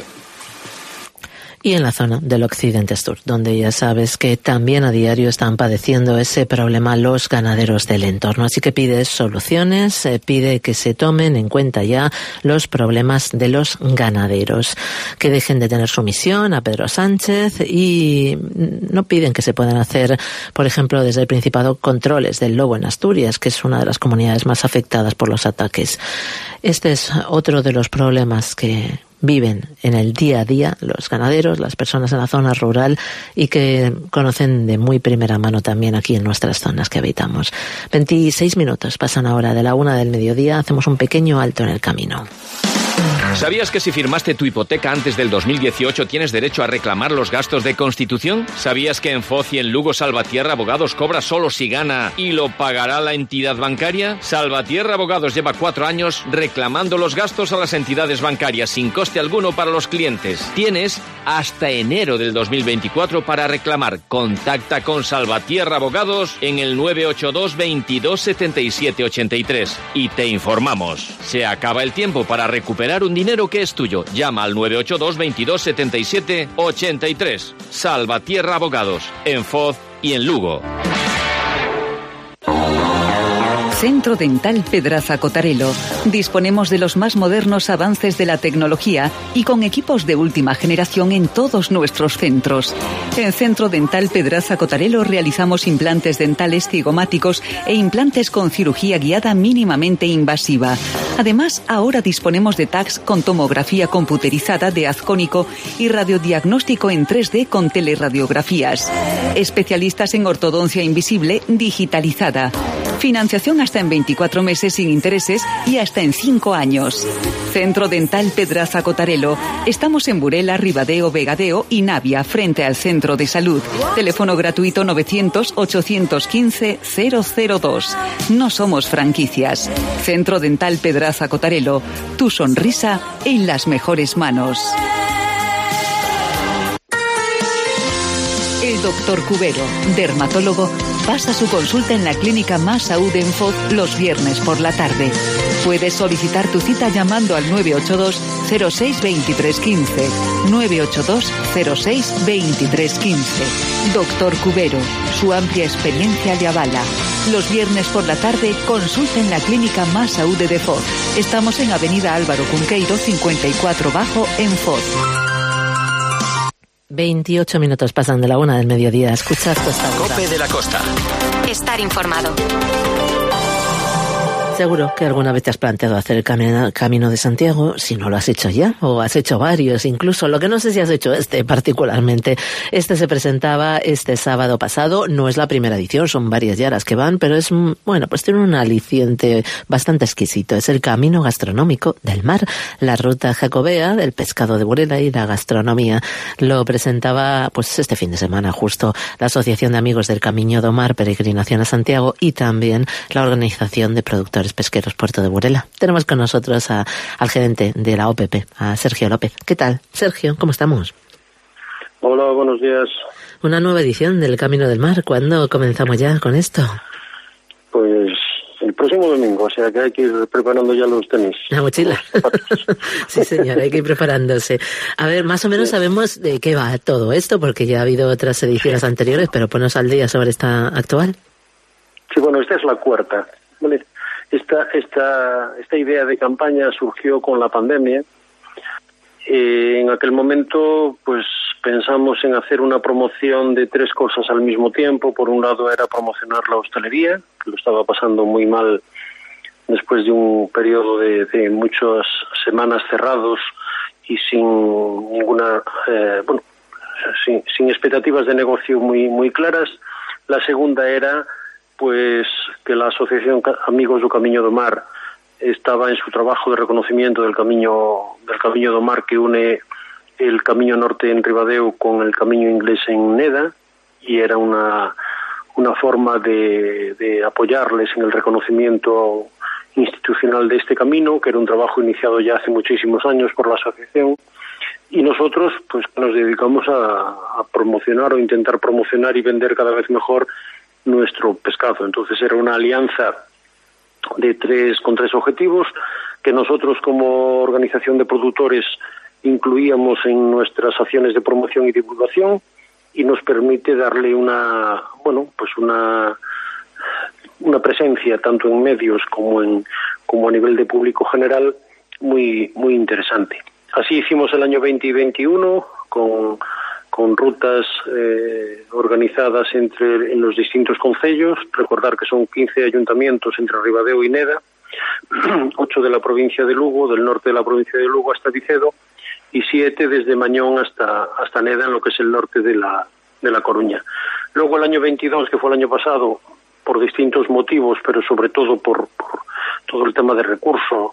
Y en la zona del Occidente Sur, donde ya sabes que también a diario están padeciendo ese problema los ganaderos del entorno. Así que pide soluciones, eh, pide que se tomen en cuenta ya los problemas de los ganaderos, que dejen de tener sumisión a Pedro Sánchez, y no piden que se puedan hacer, por ejemplo, desde el Principado, controles del lobo en Asturias, que es una de las comunidades más afectadas por los ataques. Este es otro de los problemas que viven en el día a día los ganaderos, las personas en la zona rural, y que conocen de muy primera mano también aquí en nuestras zonas que habitamos. veintiséis minutos pasan ahora de la una del mediodía. Hacemos un pequeño alto en el camino. ¿Sabías que si firmaste tu hipoteca antes del dos mil dieciocho tienes derecho a reclamar los gastos de constitución? ¿Sabías que en Foz y en Lugo Salvatierra Abogados cobra solo si gana y lo pagará la entidad bancaria? Salvatierra Abogados lleva cuatro años reclamando los gastos a las entidades bancarias sin coste alguno para los clientes. Tienes hasta enero del dos mil veinticuatro para reclamar. Contacta con Salvatierra Abogados en el nueve ocho dos, veintidós, setenta y siete, ochenta y tres y te informamos. Se acaba el tiempo para recuperar un dinero que es tuyo. Llama al nueve ocho dos, veintidós, setenta y siete, ochenta y tres. Salvatierra Abogados, en Foz y en Lugo. Centro Dental Pedraza Cotarelo. Disponemos de los más modernos avances de la tecnología y con equipos de última generación en todos nuestros centros. En Centro Dental Pedraza Cotarelo realizamos implantes dentales cigomáticos e implantes con cirugía guiada mínimamente invasiva. Además, ahora disponemos de tags con tomografía computerizada de haz cónico y radiodiagnóstico en tres D con teleradiografías. Especialistas en ortodoncia invisible digitalizada. Financiación hasta en veinticuatro meses sin intereses y hasta en cinco años. Centro Dental Pedraza Cotarelo. Estamos en Burela, Ribadeo, Vegadeo y Navia, frente al Centro de Salud. Teléfono gratuito novecientos, ochocientos quince, cero cero dos. No somos franquicias. Centro Dental Pedraza Cotarelo. Tu sonrisa en las mejores manos. El doctor Cubero, dermatólogo, pasa su consulta en la clínica Más Saúd en Foz los viernes por la tarde. Puedes solicitar tu cita llamando al nueve ocho dos, cero seis, veintitrés quince. nueve ocho dos, cero seis, veintitrés quince. Doctor Cubero, su amplia experiencia le avala. Los viernes por la tarde, consulta en la clínica Más Saúd de Foz. Estamos en Avenida Álvaro Cunqueiro, cincuenta y cuatro Bajo, en Foz. veintiocho minutos pasan de la una del mediodía. Escuchad Costa Goza. Cope de la Costa. Estar informado. Seguro que alguna vez te has planteado hacer el camino, camino de Santiago, si no lo has hecho ya, o has hecho varios incluso. Lo que no sé si has hecho este particularmente. Este se presentaba este sábado pasado, no es la primera edición, son varias ya las que van, pero es, bueno, pues tiene un aliciente bastante exquisito. Es el Camino Gastronómico del Mar, la ruta jacobea del pescado de Burela y la gastronomía. Lo presentaba, pues este fin de semana justo, la Asociación de Amigos del Camiño do Mar, Peregrinación a Santiago, y también la Organización de Productores Pesqueros Puerto de Burela. Tenemos con nosotros a, al gerente de la O P P, a Sergio López. ¿Qué tal, Sergio? ¿Cómo estamos? Hola, buenos días. Una nueva edición del Camino del Mar. ¿Cuándo comenzamos ya con esto? Pues el próximo domingo, o sea que hay que ir preparando ya los tenis. La mochila. Sí, señor, hay que ir preparándose. A ver, más o menos sabemos de qué va todo esto, porque ya ha habido otras ediciones anteriores, pero ponos al día sobre esta actual. Sí, bueno, esta es la cuarta. Vale. Esta, esta, esta idea de campaña surgió con la pandemia. Eh, en aquel momento, pues pensamos en hacer una promoción de tres cosas al mismo tiempo. Por un lado era promocionar la hostelería, que lo estaba pasando muy mal después de un periodo de, de muchas semanas cerrados y sin ninguna, eh, bueno, sin, sin expectativas de negocio muy, muy claras. La segunda era, pues, que la Asociación Amigos do Camiño do Mar estaba en su trabajo de reconocimiento del Camiño, del Camiño do Mar, que une el Camiño Norte en Ribadeo con el Camiño Inglés en Neda, y era una, una forma de, de apoyarles en el reconocimiento institucional de este camino, que era un trabajo iniciado ya hace muchísimos años por la asociación, y nosotros pues nos dedicamos a, a promocionar o intentar promocionar y vender cada vez mejor nuestro pescado. Entonces era una alianza de tres con tres objetivos que nosotros como organización de productores incluíamos en nuestras acciones de promoción y divulgación, y nos permite darle una, bueno, pues una una presencia tanto en medios como en como a nivel de público general muy muy interesante. Así hicimos el año veinte y veintiuno con con rutas eh, organizadas entre en los distintos concellos. Recordar que son quince ayuntamientos entre Ribadeo y Neda, ocho de la provincia de Lugo, del norte de la provincia de Lugo hasta Vicedo, y siete desde Mañón hasta hasta Neda, en lo que es el norte de la de la Coruña. Luego el año veintidós, que fue el año pasado, por distintos motivos, pero sobre todo por, por todo el tema de recurso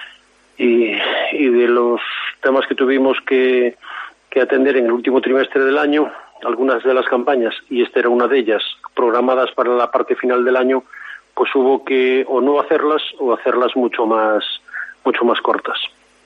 y, y de los temas que tuvimos que, que atender en el último trimestre del año, algunas de las campañas, y esta era una de ellas, programadas para la parte final del año, pues hubo que o no hacerlas o hacerlas mucho más, mucho más cortas.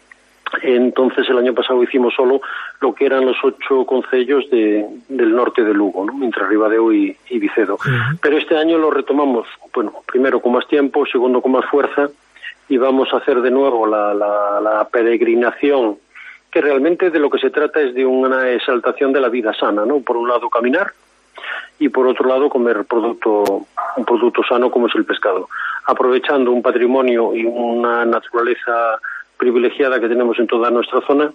Entonces el año pasado hicimos solo lo que eran los ocho concellos de, del norte de Lugo, ¿no? Entre Ribadeo y, y Vicedo. Uh-huh. Pero este año lo retomamos, bueno, primero con más tiempo, segundo con más fuerza, y vamos a hacer de nuevo la, la, la peregrinación, que realmente de lo que se trata es de una exaltación de la vida sana, ¿no? Por un lado caminar y por otro lado comer producto, un producto sano como es el pescado, aprovechando un patrimonio y una naturaleza privilegiada que tenemos en toda nuestra zona,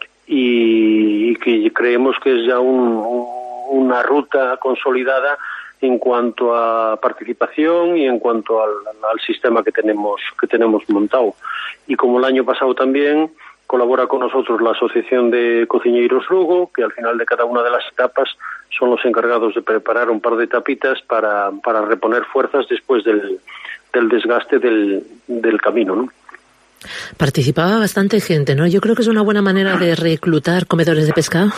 y que creemos que es ya un, una ruta consolidada en cuanto a participación y en cuanto al, al sistema que tenemos que tenemos montado. Y como el año pasado también colabora con nosotros la Asociación de Cociñeiros Lugo, que al final de cada una de las etapas son los encargados de preparar un par de tapitas para, para reponer fuerzas después del, del desgaste del, del camino, ¿no? Participaba bastante gente, ¿no? Yo creo que es una buena manera de reclutar comedores de pescado.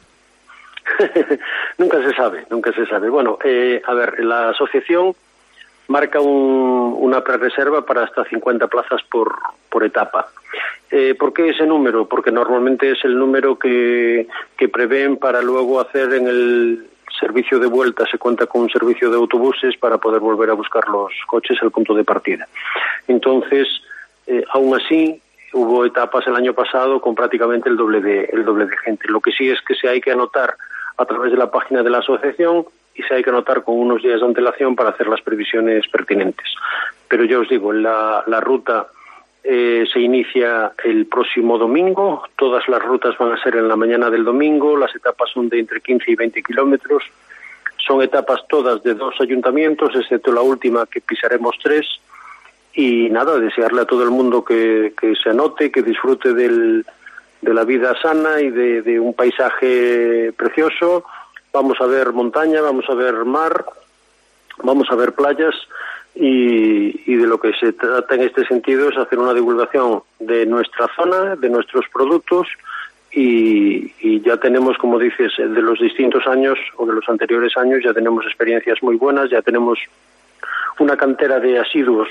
Nunca se sabe, nunca se sabe. Bueno, eh, a ver, la asociación marca un, una prerreserva para hasta cincuenta plazas por, por etapa. Eh, ¿Por qué ese número? Porque normalmente es el número que, que prevén para luego hacer en el servicio de vuelta. Se cuenta con un servicio de autobuses para poder volver a buscar los coches al punto de partida. Entonces, Eh, aún así, hubo etapas el año pasado con prácticamente el doble de el doble de gente. Lo que sí es que se hay que anotar a través de la página de la asociación y se hay que anotar con unos días de antelación para hacer las previsiones pertinentes. Pero ya os digo, la, la ruta eh, se inicia el próximo domingo. Todas las rutas van a ser en la mañana del domingo. Las etapas son de entre quince y veinte kilómetros. Son etapas todas de dos ayuntamientos, excepto la última, que pisaremos tres. Y nada, desearle a todo el mundo que, que se anote, que disfrute del, de la vida sana y de, de un paisaje precioso. Vamos a ver montaña, vamos a ver mar, vamos a ver playas, y, y de lo que se trata en este sentido es hacer una divulgación de nuestra zona, de nuestros productos, y, y ya tenemos, como dices, de los distintos años o de los anteriores años, ya tenemos experiencias muy buenas, ya tenemos una cantera de asiduos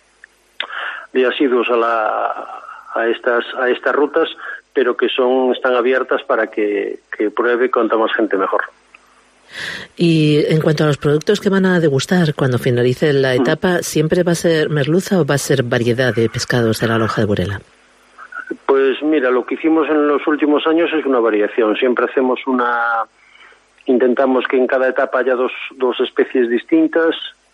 de asiduos a la a estas a estas rutas, pero que son están abiertas para que, que pruebe cuanta más gente mejor. Y en cuanto a los productos que van a degustar cuando finalice la etapa, ¿siempre va a ser merluza o va a ser variedad de pescados de la lonja de Burela? Pues mira, lo que hicimos en los últimos años es una variación. Siempre hacemos una intentamos que en cada etapa haya dos dos especies distintas.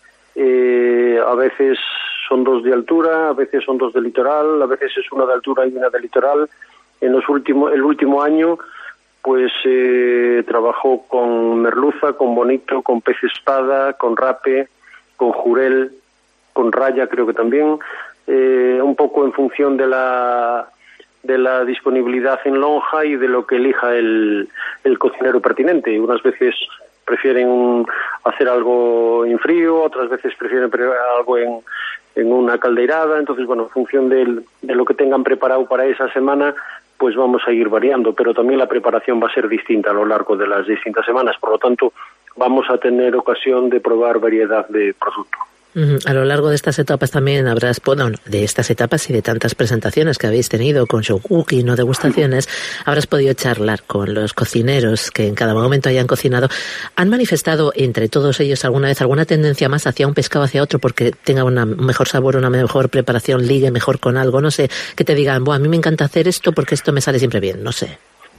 Eh, a veces son dos de altura, a veces son dos de litoral, a veces es una de altura y una de litoral. En los últimos, el último año, pues eh, trabajó con merluza, con bonito, con pez espada, con rape, con jurel, con raya, creo que también, eh, un poco en función de la de la disponibilidad en lonja y de lo que elija el, el cocinero pertinente. Unas veces prefieren hacer algo en frío, otras veces prefieren algo en, en una caldeirada. Entonces, bueno, en función del, de lo que tengan preparado para esa semana, pues vamos a ir variando, pero también la preparación va a ser distinta a lo largo de las distintas semanas. Por lo tanto, vamos a tener ocasión de probar variedad de producto. A lo largo de estas etapas también habrás, bueno, de estas etapas y de tantas presentaciones que habéis tenido con show cooking o degustaciones, habrás podido charlar con los cocineros que en cada momento hayan cocinado. ¿Han manifestado entre todos ellos alguna vez alguna tendencia más hacia un pescado hacia otro porque tenga una, un mejor sabor, una mejor preparación, ligue mejor con algo? No sé, que te digan, bueno, a mí me encanta hacer esto porque esto me sale siempre bien, no sé.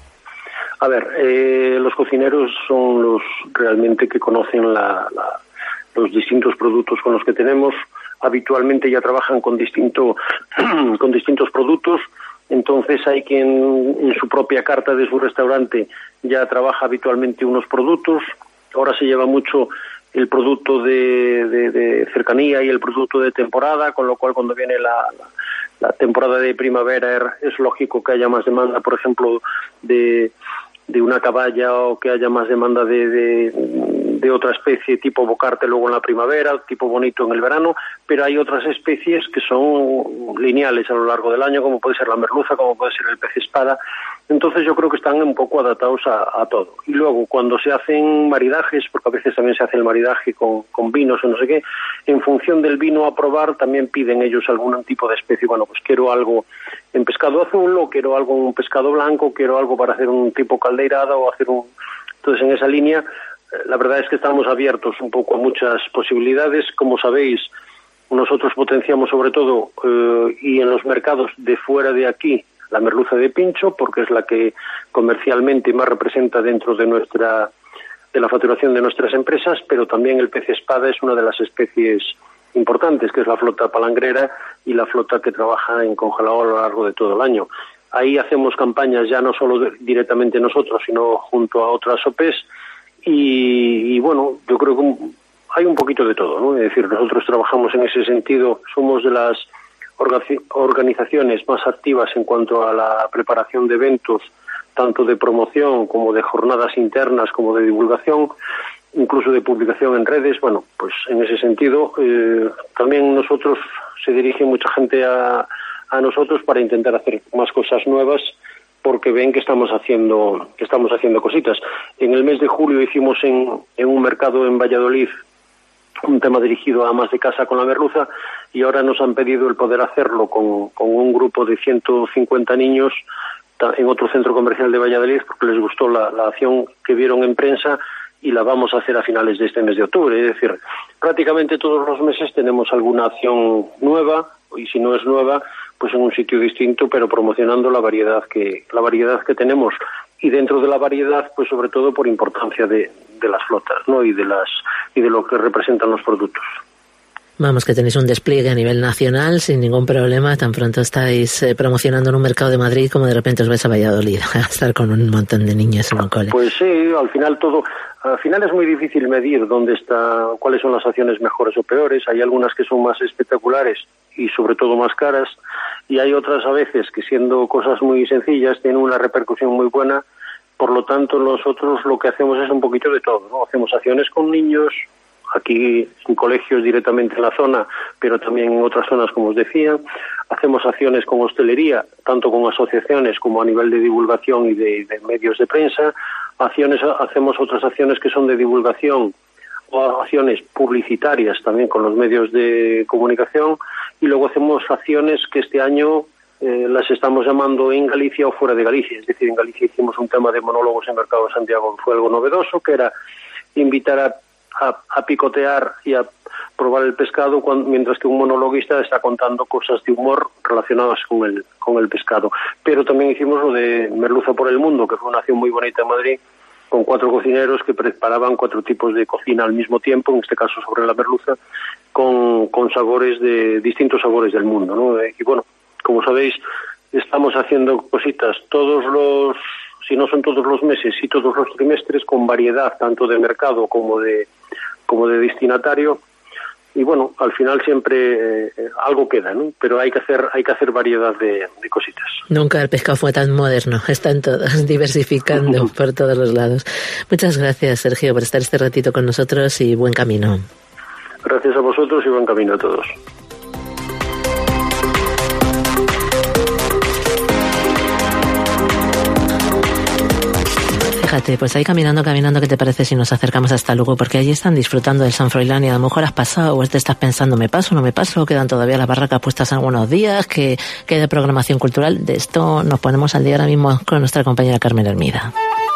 A ver, eh, los cocineros son los realmente que conocen la... la los distintos productos con los que tenemos. Habitualmente ya trabajan con distinto con distintos productos, entonces hay quien en su propia carta de su restaurante ya trabaja habitualmente unos productos. Ahora se lleva mucho el producto de, de, de cercanía y el producto de temporada, con lo cual cuando viene la, la, la temporada de primavera es lógico que haya más demanda, por ejemplo, de de una caballa, o que haya más demanda de, de, de otra especie tipo bocarte luego en la primavera, tipo bonito en el verano, pero hay otras especies que son lineales a lo largo del año, como puede ser la merluza, como puede ser el pez espada. Entonces yo creo que están un poco adaptados a, a todo. Y luego cuando se hacen maridajes, porque a veces también se hace el maridaje con, con vinos o no sé qué, en función del vino a probar también piden ellos algún tipo de especie. Bueno, pues quiero algo en pescado azul, o quiero algo en pescado blanco, quiero algo para hacer un tipo caldeirada o hacer un... Entonces en esa línea la verdad es que estamos abiertos un poco a muchas posibilidades. Como sabéis, nosotros potenciamos sobre todo eh, y en los mercados de fuera de aquí la merluza de pincho, porque es la que comercialmente más representa dentro de nuestra de la facturación de nuestras empresas, pero también el pez espada es una de las especies importantes, que es la flota palangrera y la flota que trabaja en congelado a lo largo de todo el año. Ahí hacemos campañas ya no solo de, directamente nosotros, sino junto a otras O P Es, y, y bueno, yo creo que un, hay un poquito de todo, ¿no? Es decir, nosotros trabajamos en ese sentido, somos de las organizaciones más activas en cuanto a la preparación de eventos, tanto de promoción como de jornadas internas, como de divulgación, incluso de publicación en redes. Bueno, pues en ese sentido eh, también nosotros se dirige mucha gente a, a nosotros para intentar hacer más cosas nuevas, porque ven que estamos haciendo que estamos haciendo cositas. En el mes de julio hicimos en, en un mercado en Valladolid un tema dirigido a amas de casa con la merluza, y ahora nos han pedido el poder hacerlo con, con un grupo de ciento cincuenta niños en otro centro comercial de Valladolid, porque les gustó la, la acción que vieron en prensa, y la vamos a hacer a finales de este mes de octubre. Es decir, prácticamente todos los meses tenemos alguna acción nueva, y si no es nueva, pues en un sitio distinto, pero promocionando la variedad que la variedad que tenemos, y dentro de la variedad, pues sobre todo por importancia de, de las flotas, ¿no? y de las y de lo que representan los productos. Vamos, que tenéis un despliegue a nivel nacional sin ningún problema. Tan pronto estáis eh, promocionando en un mercado de Madrid como de repente os vais a Valladolid a estar con un montón de niños en un cole. Pues sí, al final todo, al final es muy difícil medir dónde está, cuáles son las acciones mejores o peores. Hay algunas que son más espectaculares y sobre todo más caras, y hay otras a veces que, siendo cosas muy sencillas, tienen una repercusión muy buena. Por lo tanto, nosotros lo que hacemos es un poquito de todo, ¿no? Hacemos acciones con niños, aquí en colegios directamente en la zona, pero también en otras zonas, como os decía. Hacemos acciones con hostelería, tanto con asociaciones como a nivel de divulgación y de, de medios de prensa. Acciones, hacemos otras acciones que son de divulgación o acciones publicitarias también con los medios de comunicación, y luego hacemos acciones que este año eh, las estamos llamando en Galicia o fuera de Galicia. Es decir, en Galicia hicimos un tema de monólogos en Mercado de Santiago, que fue algo novedoso, que era invitar a A, a picotear y a probar el pescado, cuando, mientras que un monologuista está contando cosas de humor relacionadas con el con el pescado. Pero también hicimos lo de Merluza por el Mundo, que fue una acción muy bonita en Madrid, con cuatro cocineros que preparaban cuatro tipos de cocina al mismo tiempo, en este caso sobre la merluza, con, con sabores de distintos sabores del mundo, ¿no? Y bueno, como sabéis, estamos haciendo cositas todos los, si no son todos los meses, y todos los trimestres, con variedad tanto de mercado como de como de destinatario, y bueno, al final siempre eh, algo queda, ¿no? Pero hay que hacer hay que hacer variedad de, de cositas. Nunca el pescado fue tan moderno, están todos diversificando por todos los lados. Muchas gracias, Sergio, por estar este ratito con nosotros y buen camino. Gracias a vosotros y buen camino a todos. Fíjate, pues ahí caminando, caminando, ¿qué te parece si nos acercamos hasta Lugo? Porque allí están disfrutando del San Froilán y a lo mejor has pasado o te estás pensando, ¿me paso, no me paso? Quedan todavía las barracas puestas algunos días, que quede programación cultural. De esto nos ponemos al día ahora mismo con nuestra compañera Carmen Hermida.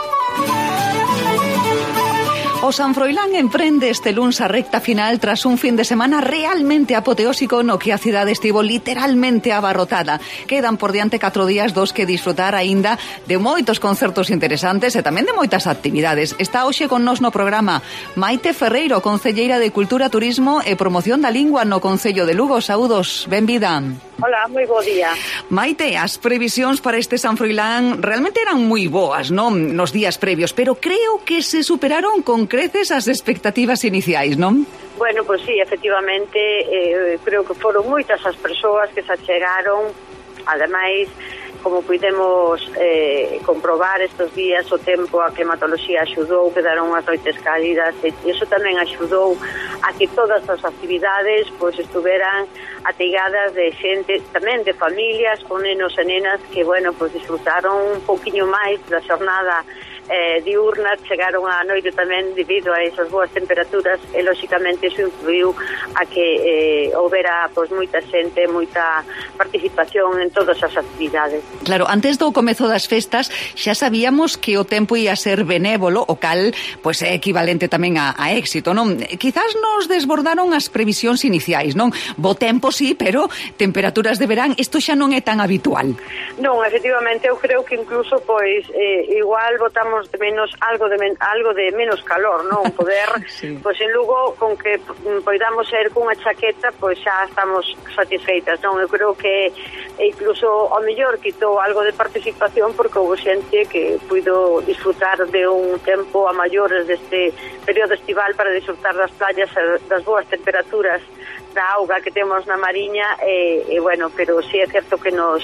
O San Froilán emprende este luns a recta final tras un fin de semana realmente apoteósico no que a cidade estivo literalmente abarrotada. Quedan por diante catro días dos que disfrutar aínda de moitos concertos interesantes e tamén de moitas actividades. Está hoxe con nos no programa Maite Ferreiro, concelleira de Cultura, Turismo e Promoción da Lingua no Concello de Lugo. Saúdos, benvida. Hola, moi bo día. Maite, as previsións para este San Froilán realmente eran moi boas, non? Nos días previos, pero creo que se superaron con creces as expectativas iniciais, non? Bueno, pois pues sí, efectivamente, eh, creo que foron moitas as persoas que se achegaron, ademais, como pudemos eh, comprobar estes días, o tempo, a climatoloxía axudou, quedaron unhas noites cálidas e iso tamén axudou a que todas as actividades pois estuveran ateigadas de xente, tamén de familias con nenos e nenas que, bueno, pois disfrutaron un pouquiño máis da xornada eh, diurna, chegaron á noite tamén debido a esas boas temperaturas e, lóxicamente, iso influiu a que eh, houbera pois moita xente, moita participación en todas as actividades. Claro, antes do comezo das festas xa sabíamos que o tempo ia ser benévolo, o cal pois é equivalente tamén a, a éxito, non? Quizás nos desbordaron as previsións iniciais, non? Bo tempo sí, pero temperaturas de verán, isto xa non é tan habitual. Non, efectivamente, eu creo que incluso pois eh, igual botamos de menos algo de men, algo de menos calor, non? Poder, sí. Pois en Lugo, con que poidamos ser cunha chaqueta, pois xa estamos satisfeitas, non? Eu creo que incluso ao mellor quitou algo de participación porque houve xente que puido disfrutar de un tempo a maiores deste período estival para disfrutar das playas, das boas temperaturas da auga que temos na Mariña e, e bueno, pero sí é certo que nos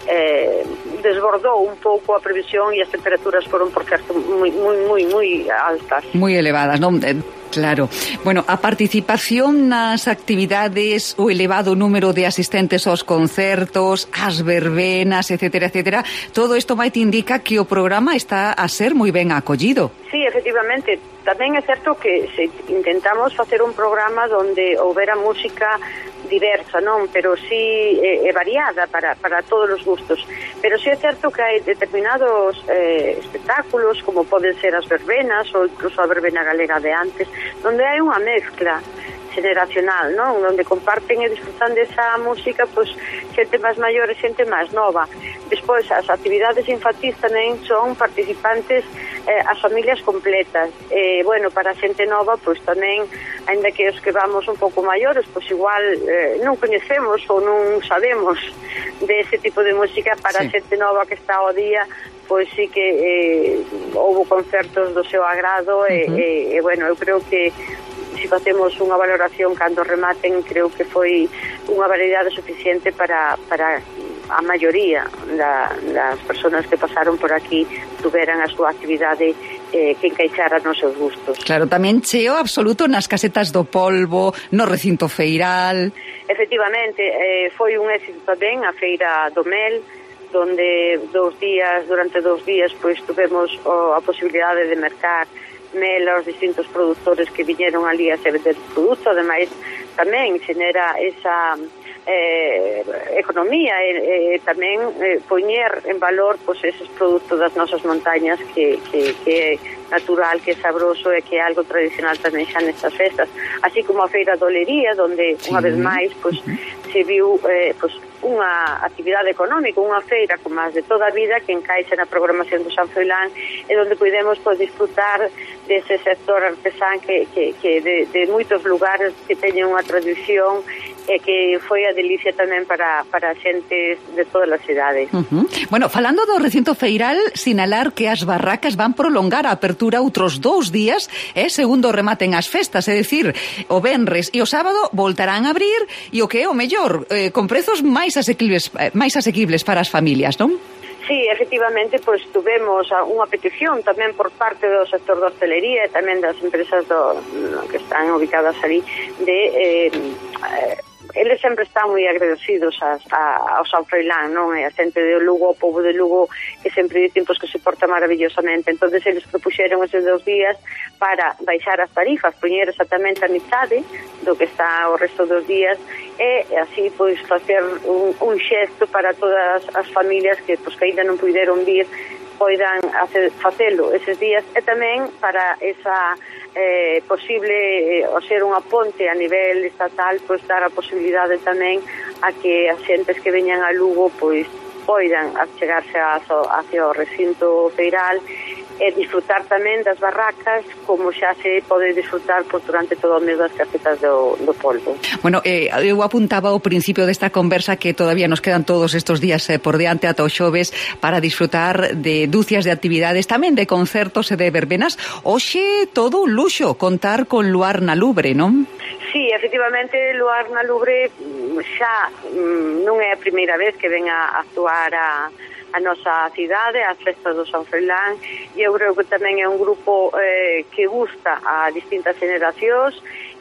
eh, desbordou un pouco a previsión e as temperaturas foron, por certo, moi, moi, moi, moi altas. Moi elevadas, non? Claro. Bueno, a participación nas actividades, o elevado número de asistentes aos concertos, as verbenas, etcétera, etcétera, todo isto vai te indica que o programa está a ser moi ben acollido. Sí, efectivamente. Tamén é certo que se intentamos facer un programa donde houbera música diversa, non? Pero sí é, é variada para, para todos os gustos. Pero sí é certo que hai determinados eh, espectáculos, como poden ser as verbenas ou incluso a verbena galega de antes, donde hai unha mezcla generacional, non? Donde comparten e disfrutan desa música, pois, xente máis maior e xente máis nova. Despois, as actividades infantís tamén son participantes eh, as familias completas. E, bueno, para a xente nova, pois tamén, ainda que os que vamos un pouco maiores, pois igual eh, non coñecemos ou non sabemos de ese tipo de música, para sí. A xente nova que está ao día, pois sí que eh, houve concertos do seu agrado e, uh-huh. e, e, bueno, eu creo que se facemos unha valoración cando rematen, creo que foi unha variedade suficiente para, para a maioría da, das persoas que pasaron por aquí tuveran a súa actividade eh, que encaixara nos seus gustos. Claro, tamén cheo absoluto nas casetas do polvo, no recinto feiral. Efectivamente, eh, foi un éxito tamén a feira do mel, donde dous días, durante dous días, pois tuvemos oh, a posibilidade de mercar mel aos distintos produtores que viñeron ali a se vender o produto. Ademais, tamén xenera esa eh, economía e, e tamén eh, poñer en valor pois, eses produtos das nosas montañas que, que, que é natural, que é sabroso e que é algo tradicional tamén xa nestas festas. Así como a feira do Olería, donde sí. Unha vez máis pois, se viu eh, pois, unha actividade económica, unha feira como as de toda a vida que encaixa na programación do San Froilán e onde podemos pois, disfrutar dese sector artesán que, que, que de, de moitos lugares que teñen unha tradición e que foi a delicia tamén para, para a xente de todas as cidades. Uh-huh. Bueno, falando do recinto feiral, sinalar que as barracas van prolongar a apertura outros dous días, e segundo rematen as festas, é dicir, o venres e o sábado voltarán a abrir, e o que é o mellor, eh, con prezos máis asequibles, máis asequibles para as familias, non? Sí, efectivamente, pois tuvemos unha petición tamén por parte do sector da hostelería e tamén das empresas do, que están ubicadas ali de... Eh, eh, eles sempre están moi agradecidos a, a, ao San Froilán, non? E a xente de Lugo, o povo de Lugo, que sempre dicen pois, que se porta maravillosamente. Entonces eles propuxeron eses dos días para baixar as tarifas, poñer exactamente a mitade do que está o resto dos días, e así pois facer un, un xesto para todas as familias que, pois, que ainda non puideron vir, poidan hacer, facelo eses días, e tamén para esa eh, posible, eh, o ser unha ponte a nivel estatal, pois dar a posibilidade tamén a que as xentes que veñan a Lugo pois poidan achegarse hacia o recinto feiral e disfrutar tamén das barracas como xa se pode disfrutar pois, durante todo o mes das casetas do, do polvo. Bueno, eh, eu apuntaba ao principio desta conversa que todavía nos quedan todos estos días eh, por diante ata o xoves para disfrutar de dúcias de actividades, tamén de concertos e de verbenas. Hoxe todo un luxo contar con Luar na Lubre, non? Sí, efectivamente, Luar na Lubre xa non é a primeira vez que ven a actuar a a nosa cidade, as festas do San Froilán, e eu creo que tamén é un grupo eh, que gusta a distintas generacións.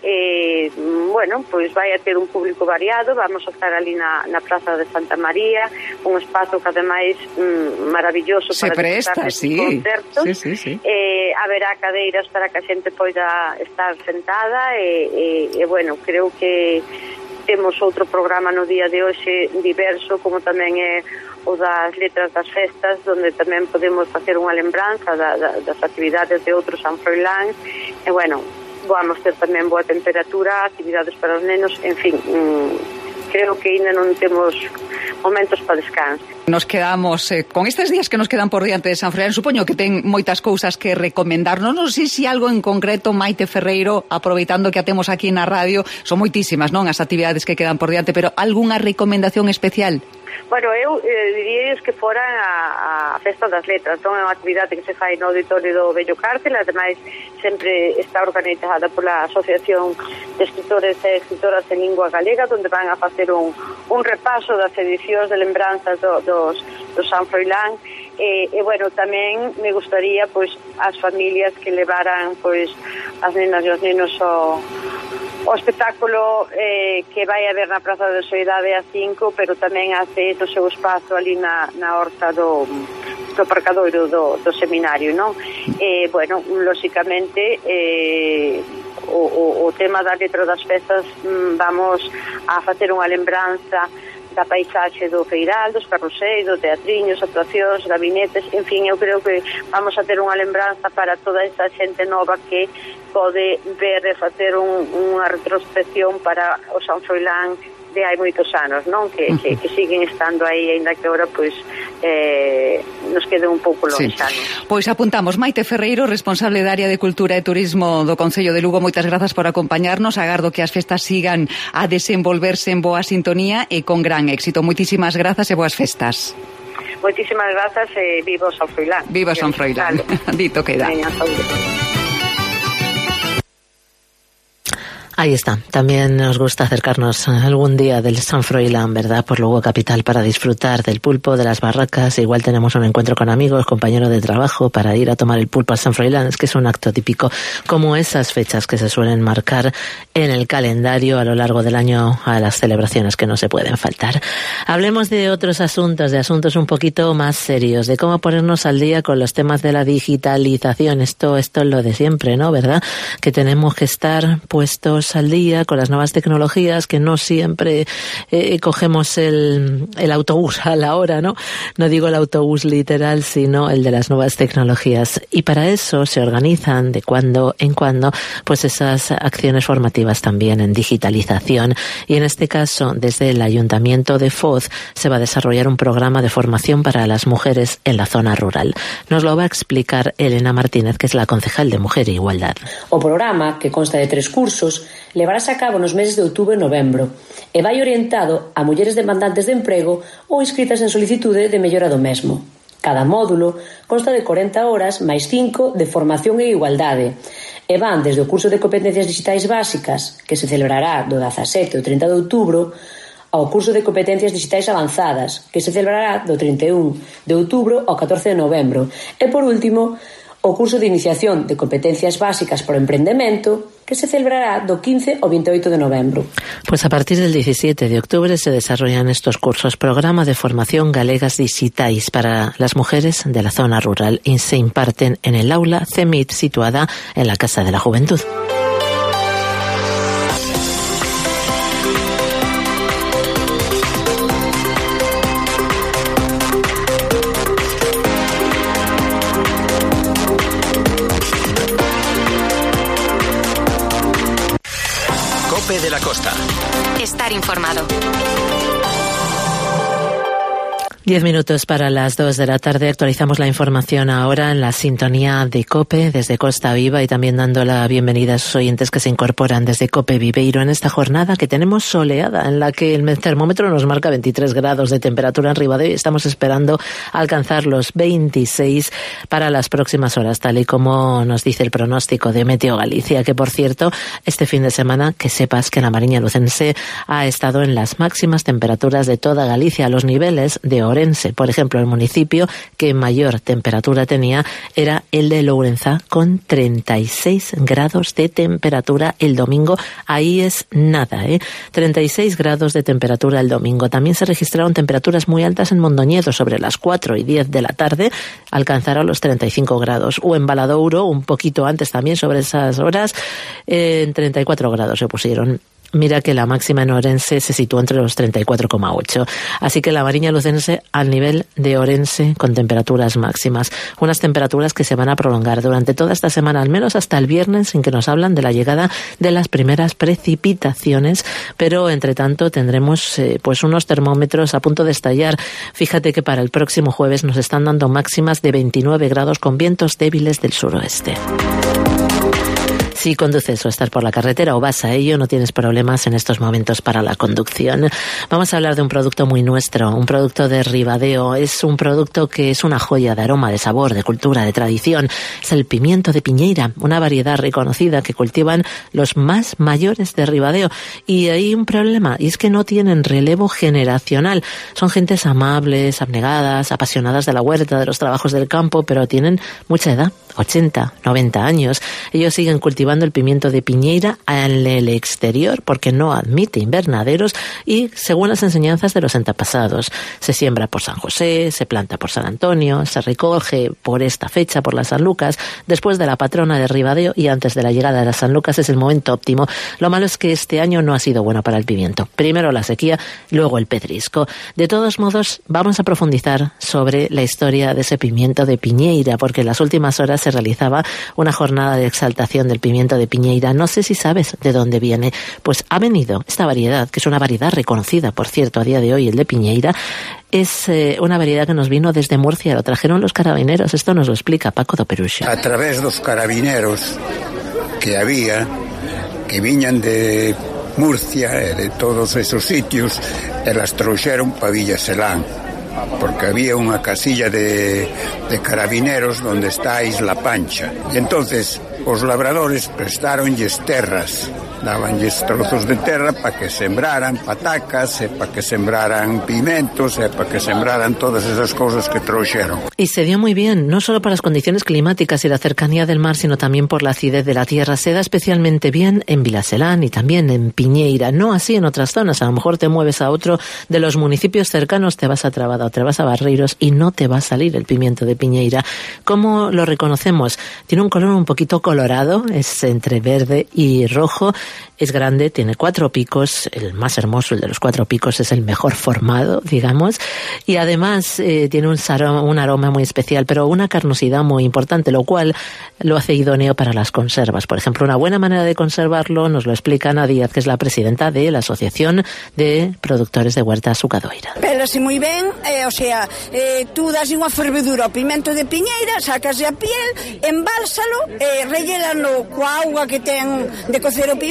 E, bueno, pois vai a ter un público variado. Vamos a estar ali na, na Praza de Santa María, un espazo que ademais mm, maravilloso se para presta, sí. concertos. Sí, sí, sí. Eh, haberá cadeiras para que a xente poida estar sentada e, e, e bueno, creo que temos outro programa no día de hoxe diverso, como tamén é o das letras das festas, donde tamén podemos facer unha lembranza da, da, das actividades de outros San Froilán. E bueno, vamos ter tamén boa temperatura, actividades para os nenos, en fin, mmm, creo que ainda non temos momentos para descanso. Nos quedamos eh, con estes días que nos quedan por diante de San Froilán. Supoño que ten moitas cousas que recomendarnos. Non sei se algo en concreto, Maite Ferreiro, aproveitando que a temos aquí na radio, son moitísimas, non, as actividades que quedan por diante, pero algunha recomendación especial? Bueno, eu eh, diría que foran a, a Festa das Letras, non é unha actividade que se fai no auditorio do Bello Cárcel, ademais sempre está organizada pola Asociación de Escritores e Escritoras en Lingua Galega, onde van a facer un, un repaso das edicións de lembranzas do, dos, do San Froilán. E, e bueno, tamén me gustaría pois as familias que levaran pois as nenas e os nenos ao o espectáculo eh, que vai haber na Praza da Soidade a cinco, pero tamén hace o seu espazo ali na, na horta do, do parcadoiro do, do seminario, non? E, bueno, lóxicamente eh, o, o, o tema da letra das festas mm, vamos a facer unha lembranza da paisaxe do feiral, dos carroseis, dos teatriños, actuacións, gabinetes, en fin, eu creo que vamos a ter unha lembranza para toda esa xente nova que pode ver e facer un, unha retrospección para o San Froilán de hai moitos anos, non? Que, que, que siguen estando aí, ainda que ahora pois eh, nos quede un pouco lonxanos. Sí. Pois apuntamos Maite Ferreiro, responsable da área de Cultura e Turismo do Concello de Lugo. Moitas grazas por acompañarnos. Agardo que as festas sigan a desenvolverse en boa sintonía e con gran éxito. Moitísimas grazas e boas festas. Moitísimas grazas e viva o San Froilán. Viva o San Froilán. Dito queda. Veña, Ahí está. También nos gusta acercarnos algún día del San Froilán, ¿verdad? Por Lugo capital, para disfrutar del pulpo, de las barracas. Igual tenemos un encuentro con amigos, compañeros de trabajo, para ir a tomar el pulpo al San Froilán. Es que es un acto típico, como esas fechas que se suelen marcar en el calendario a lo largo del año a las celebraciones que no se pueden faltar. Hablemos de otros asuntos, de asuntos un poquito más serios, de cómo ponernos al día con los temas de la digitalización. Esto, esto es lo de siempre, ¿no? ¿Verdad? Que tenemos que estar puestos al día con las nuevas tecnologías, que no siempre eh, cogemos el, el autobús a la hora, ¿no? No digo el autobús literal, sino el de las nuevas tecnologías. Y para eso se organizan de cuando en cuando pues esas acciones formativas también en digitalización. Y en este caso, desde el Ayuntamiento de Foz, se va a desarrollar un programa de formación para las mujeres en la zona rural. Nos lo va a explicar Elena Martínez, que es la concejal de Mujer e Igualdad. O programa, que consta de tres cursos, levarase a cabo nos meses de outubro e novembro e vai orientado a mulleres demandantes de emprego ou inscritas en solicitude de mellora do mesmo. Cada módulo consta de corenta horas máis cinco de formación e igualdade e van desde o curso de competencias digitais básicas, que se celebrará do dezasete ao trinta de outubro, ao curso de competencias digitais avanzadas, que se celebrará do trinta e un de outubro ao catorce de novembro. E, por último, o curso de iniciación de competencias básicas por emprendemento, que se celebrará do quince ao veintiocho de novembro. Pues a partir del diecisiete de octubre se desarrollan estos cursos, programa de formación galegas digitais para las mujeres de la zona rural, y se imparten en el aula C E M I T situada en la Casa de la Juventud. De la Costa. Estar informado. Diez minutos para las dos de la tarde. Actualizamos la información ahora en la sintonía de COPE desde Costa Viva y también dando la bienvenida a sus oyentes que se incorporan desde COPE Viveiro en esta jornada que tenemos soleada, en la que el termómetro nos marca veintitrés grados de temperatura en Ribadeo y estamos esperando alcanzar los veintiséis para las próximas horas, tal y como nos dice el pronóstico de Meteo Galicia, que por cierto, este fin de semana que sepas que la Mariña Lucense ha estado en las máximas temperaturas de toda Galicia, a los niveles de Orense. Por ejemplo, el municipio que mayor temperatura tenía era el de Lourenzá, con treinta y seis grados de temperatura el domingo. Ahí es nada, ¿eh? treinta y seis grados de temperatura el domingo. También se registraron temperaturas muy altas en Mondoñedo, sobre las cuatro y diez de la tarde, alcanzaron los treinta y cinco grados. O en Valadouro, un poquito antes también, sobre esas horas, eh, en treinta y cuatro grados se pusieron. Mira que la máxima en Orense se sitúa entre los treinta y cuatro coma ocho. Así que la Mariña Lucense al nivel de Orense con temperaturas máximas. Unas temperaturas que se van a prolongar durante toda esta semana, al menos hasta el viernes, en que nos hablan de la llegada de las primeras precipitaciones. Pero, entre tanto, tendremos eh, pues unos termómetros a punto de estallar. Fíjate que para el próximo jueves nos están dando máximas de veintinueve grados con vientos débiles del suroeste. Si conduces o estás por la carretera o vas a ello, no tienes problemas en estos momentos para la conducción. Vamos a hablar de un producto muy nuestro, un producto de Ribadeo. Es un producto que es una joya de aroma, de sabor, de cultura, de tradición. Es el pimiento de piñeira, una variedad reconocida que cultivan los más mayores de Ribadeo. Y hay un problema, y es que no tienen relevo generacional. Son gentes amables, abnegadas, apasionadas de la huerta, de los trabajos del campo, pero tienen mucha edad, ochenta, noventa años. Ellos siguen cultivando el pimiento de piñeira en el exterior porque no admite invernaderos y según las enseñanzas de los antepasados. Se siembra por San José, se planta por San Antonio, se recoge por esta fecha, por las San Lucas, después de la patrona de Ribadeo y antes de la llegada de las San Lucas es el momento óptimo. Lo malo es que este año no ha sido bueno para el pimiento. Primero la sequía, luego el pedrisco. De todos modos, vamos a profundizar sobre la historia de ese pimiento de piñeira porque en las últimas horas se realizaba una jornada de exaltación del pimiento de piñeira. No sé si sabes de dónde viene. Pues ha venido esta variedad, que es una variedad reconocida, por cierto, a día de hoy, el de piñeira. Es eh, una variedad que nos vino desde Murcia, lo trajeron los carabineros. Esto nos lo explica Paco do Peruxe. A través dos carabineros que había, que viñan de Murcia e de todos esos sitios, elas trouxeron pa Villa Selán, porque había unha casilla de, de carabineros donde está a Isla Pancha. E entonces os labradores prestaronlles terras, dabanlles trozos de terra para que sembraran patacas, e para que sembraran pimentos, e para que sembraran todas esas cosas que trouxeron. Y se dio muy bien, no solo por las condiciones climáticas y la cercanía del mar, sino también por la acidez de la tierra. Se da especialmente bien en Vilaselán y también en Piñeira, no así en otras zonas. A lo mejor te mueves a otro de los municipios cercanos, te vas a Trabada o te vas a Barreiros y no te va a salir el pimiento de Piñeira. ¿Cómo lo reconocemos? Tiene un color un poquito colorado, es entre verde y rojo. Es grande, tiene cuatro picos, el más hermoso, el de los cuatro picos, es el mejor formado, digamos, y además eh, tiene un, saroma, un aroma muy especial, pero una carnosidad muy importante, lo cual lo hace idóneo para las conservas. Por ejemplo, una buena manera de conservarlo nos lo explica Ana Díaz, que es la presidenta de la Asociación de Productores de Huerta Sucadoira. Pélase moi ben, eh, o sea, eh, tú das unha fervedura ao pimento de piñeira, sacas a piel, embálsalo, eh, rellénalo coa auga que ten de cocer o pimento,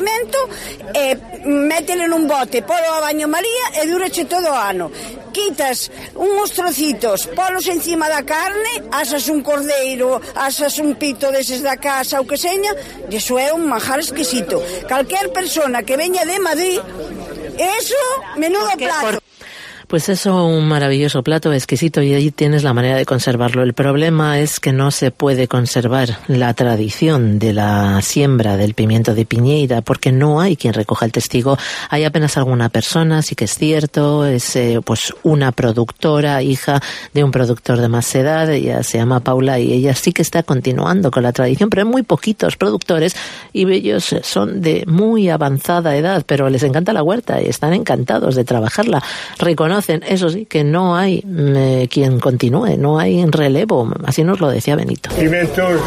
pimento e métele nun bote, polo a baño María e durache todo o ano. Quitas uns trocitos, polos encima da carne, asas un cordeiro, asas un pito deses da casa, o que seña, e iso é un manjar exquisito. Calquer persona que veña de Madrid, eso, menudo plato. Pues eso, un maravilloso plato exquisito, y ahí tienes la manera de conservarlo. El problema es que no se puede conservar la tradición de la siembra del pimiento de piñeira porque no hay quien recoja el testigo. Hay apenas alguna persona, sí que es cierto, es eh, pues una productora, hija de un productor de más edad, ella se llama Paula y ella sí que está continuando con la tradición, pero hay muy poquitos productores y ellos son de muy avanzada edad, pero les encanta la huerta y están encantados de trabajarla. Reconocen, eso sí, que no hay eh, quien continúe, no hay relevo, así nos lo decía Benito. Pimentos,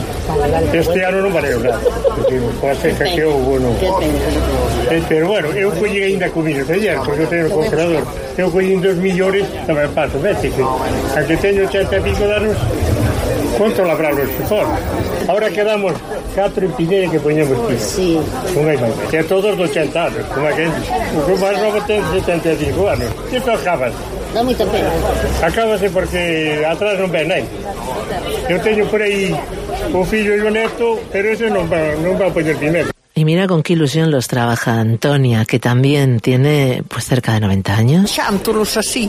este ano non valeu nada, porque con a seca que houve, non. Eh, pero bueno, eu collí ainda comidos ayer, porque eu teño congelador, eu collí dos millores, tamén paso, vete, que a que teño ochenta e pico de anos, conto labrarlos por. Ahora quedamos catro en Piñeira que poñemos pico. Sí. Non hai máis. Que todos de ochenta anos, como aquel. O que máis novo ten setenta e cinco anos. Isto acabas. Dá moita pena. Acábase porque atrás non ven nai. Eu teño por aí o fillo e o neto, pero ese non va, non va a poñer pimenta. Y mira con qué ilusión los trabaja Antonia, que también tiene pues cerca de noventa años. Xántolos así.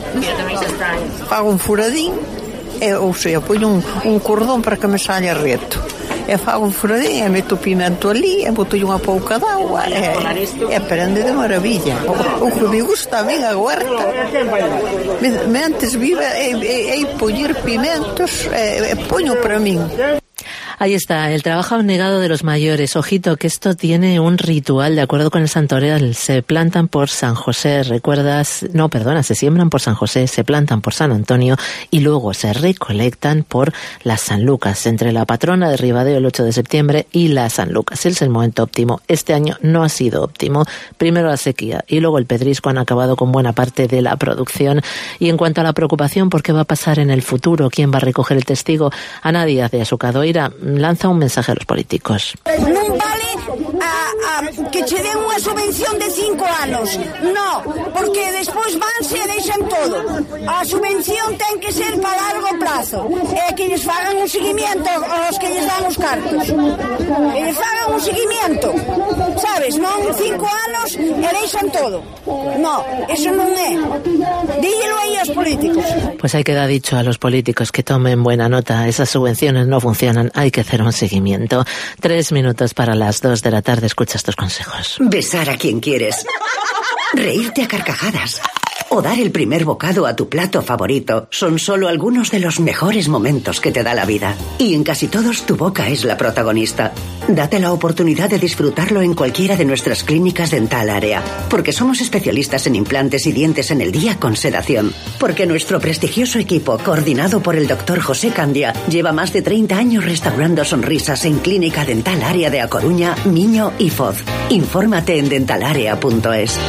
Fago un furadín, e, ou sea, poño un, un cordón para que me saia reto. E fago un furadín, e meto pimento ali, e boto unha pouca d'agua, e, e prende de maravilla. O, o que me gusta a mí a huerta, me, me antes vive e, e, e poñer pimentos, e, e poño para min. Ahí está, el trabajo abnegado de los mayores. Ojito, que esto tiene un ritual, de acuerdo con el santoral. Se plantan por San José, ¿recuerdas? No, perdona, se siembran por San José, se plantan por San Antonio y luego se recolectan por las San Lucas, entre la patrona de Ribadeo el ocho de septiembre y la San Lucas. Es el momento óptimo. Este año no ha sido óptimo. Primero la sequía y luego el pedrisco han acabado con buena parte de la producción. Y en cuanto a la preocupación por qué va a pasar en el futuro, quién va a recoger el testigo, Ana Díaz de Azucadoira lanza un mensaje a los políticos. Non vale a, a que che den unha subvención de cinco anos. No, porque despois vanse e deixan todo. A subvención ten que ser para largo plazo. E que lles fagan un seguimiento aos que lles dan os cartos. Que lles fagan un seguimiento. Sabes, non cinco anos e deixan todo. No, eso non é. Díllelo aí aos políticos. Pues hay que dar dicho a los políticos que tomen buena nota. Esas subvenciones no funcionan, hay que hacer un seguimiento. Tres minutos para las dos de la tarde. Escucha estos consejos. Besar a quien quieres. Reírte a carcajadas. O dar el primer bocado a tu plato favorito son solo algunos de los mejores momentos que te da la vida. Y en casi todos tu boca es la protagonista. Date la oportunidad de disfrutarlo en cualquiera de nuestras clínicas Dental Área, porque somos especialistas en implantes y dientes en el día con sedación. Porque nuestro prestigioso equipo, coordinado por el doctor José Candia, lleva más de treinta años restaurando sonrisas en Clínica Dental Área de A Coruña, Miño y Foz. Infórmate en dentalarea punto es.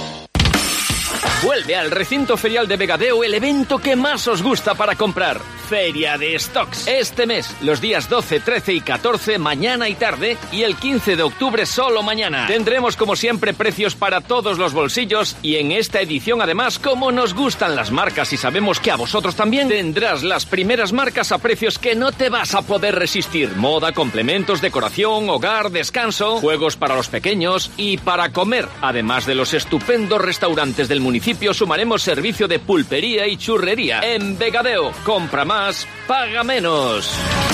Vuelve al recinto ferial de Vegadeo el evento que más os gusta para comprar. Feria de Stocks. Este mes, los días doce, trece y catorce, mañana y tarde, y el quince de octubre solo mañana. Tendremos como siempre precios para todos los bolsillos y en esta edición además, como nos gustan las marcas y sabemos que a vosotros también, tendrás las primeras marcas a precios que no te vas a poder resistir. Moda, complementos, decoración, hogar, descanso, juegos para los pequeños y para comer. Además de los estupendos restaurantes del municipio, sumaremos servicio de pulpería y churrería. En Vegadeo, compra más, paga menos.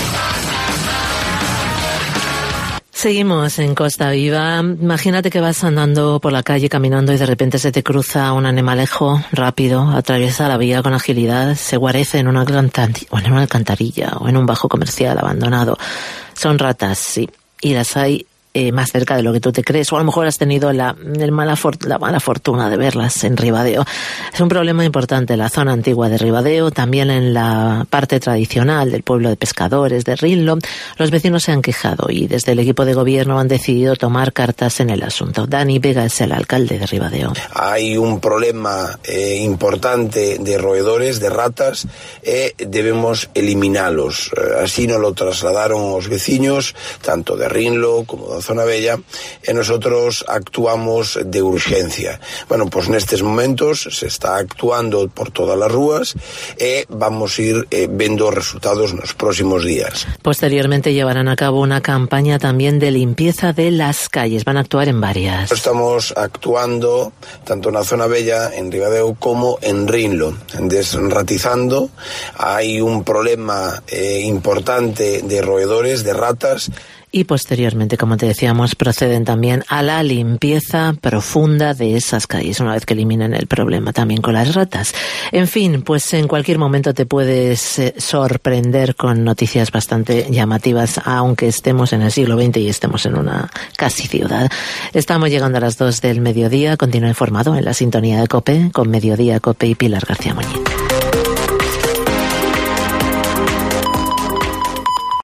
Seguimos en Costa Viva. Imagínate que vas andando por la calle caminando y de repente se te cruza un animalejo rápido, atraviesa la vía con agilidad, se guarece en una, o en una alcantarilla o en un bajo comercial abandonado. Son ratas, sí, y las hay Eh, más cerca de lo que tú te crees, o a lo mejor has tenido la, el mala for, la mala fortuna de verlas en Ribadeo. Es un problema importante en la zona antigua de Ribadeo, también en la parte tradicional del pueblo de pescadores de Rinlo. Los vecinos se han quejado y desde el equipo de gobierno han decidido tomar cartas en el asunto. Dani Vega es el alcalde de Ribadeo. Hay un problema eh, importante de roedores, de ratas, e eh, debemos eliminalos. Eh, así nos lo trasladaron os veciños, tanto de Rinlo como de da zona bella, e nosotros actuamos de urgencia. Bueno, pois pues nestes momentos se está actuando por todas as rúas e vamos ir eh, vendo os resultados nos próximos días. Posteriormente llevarán a cabo una campaña también de limpieza de las calles. Van a actuar en varias. Estamos actuando tanto na zona bella, en Ribadeo, como en Rinlo, desratizando. Hay un problema eh, importante de roedores, de ratas. Y posteriormente, como te decíamos, proceden también a la limpieza profunda de esas calles, una vez que eliminen el problema también con las ratas. En fin, pues en cualquier momento te puedes eh, sorprender con noticias bastante llamativas, aunque estemos en el siglo veinte y estemos en una casi ciudad. Estamos llegando a las dos del mediodía. Continúa informado en la sintonía de COPE, con Mediodía COPE y Pilar García Muñiz.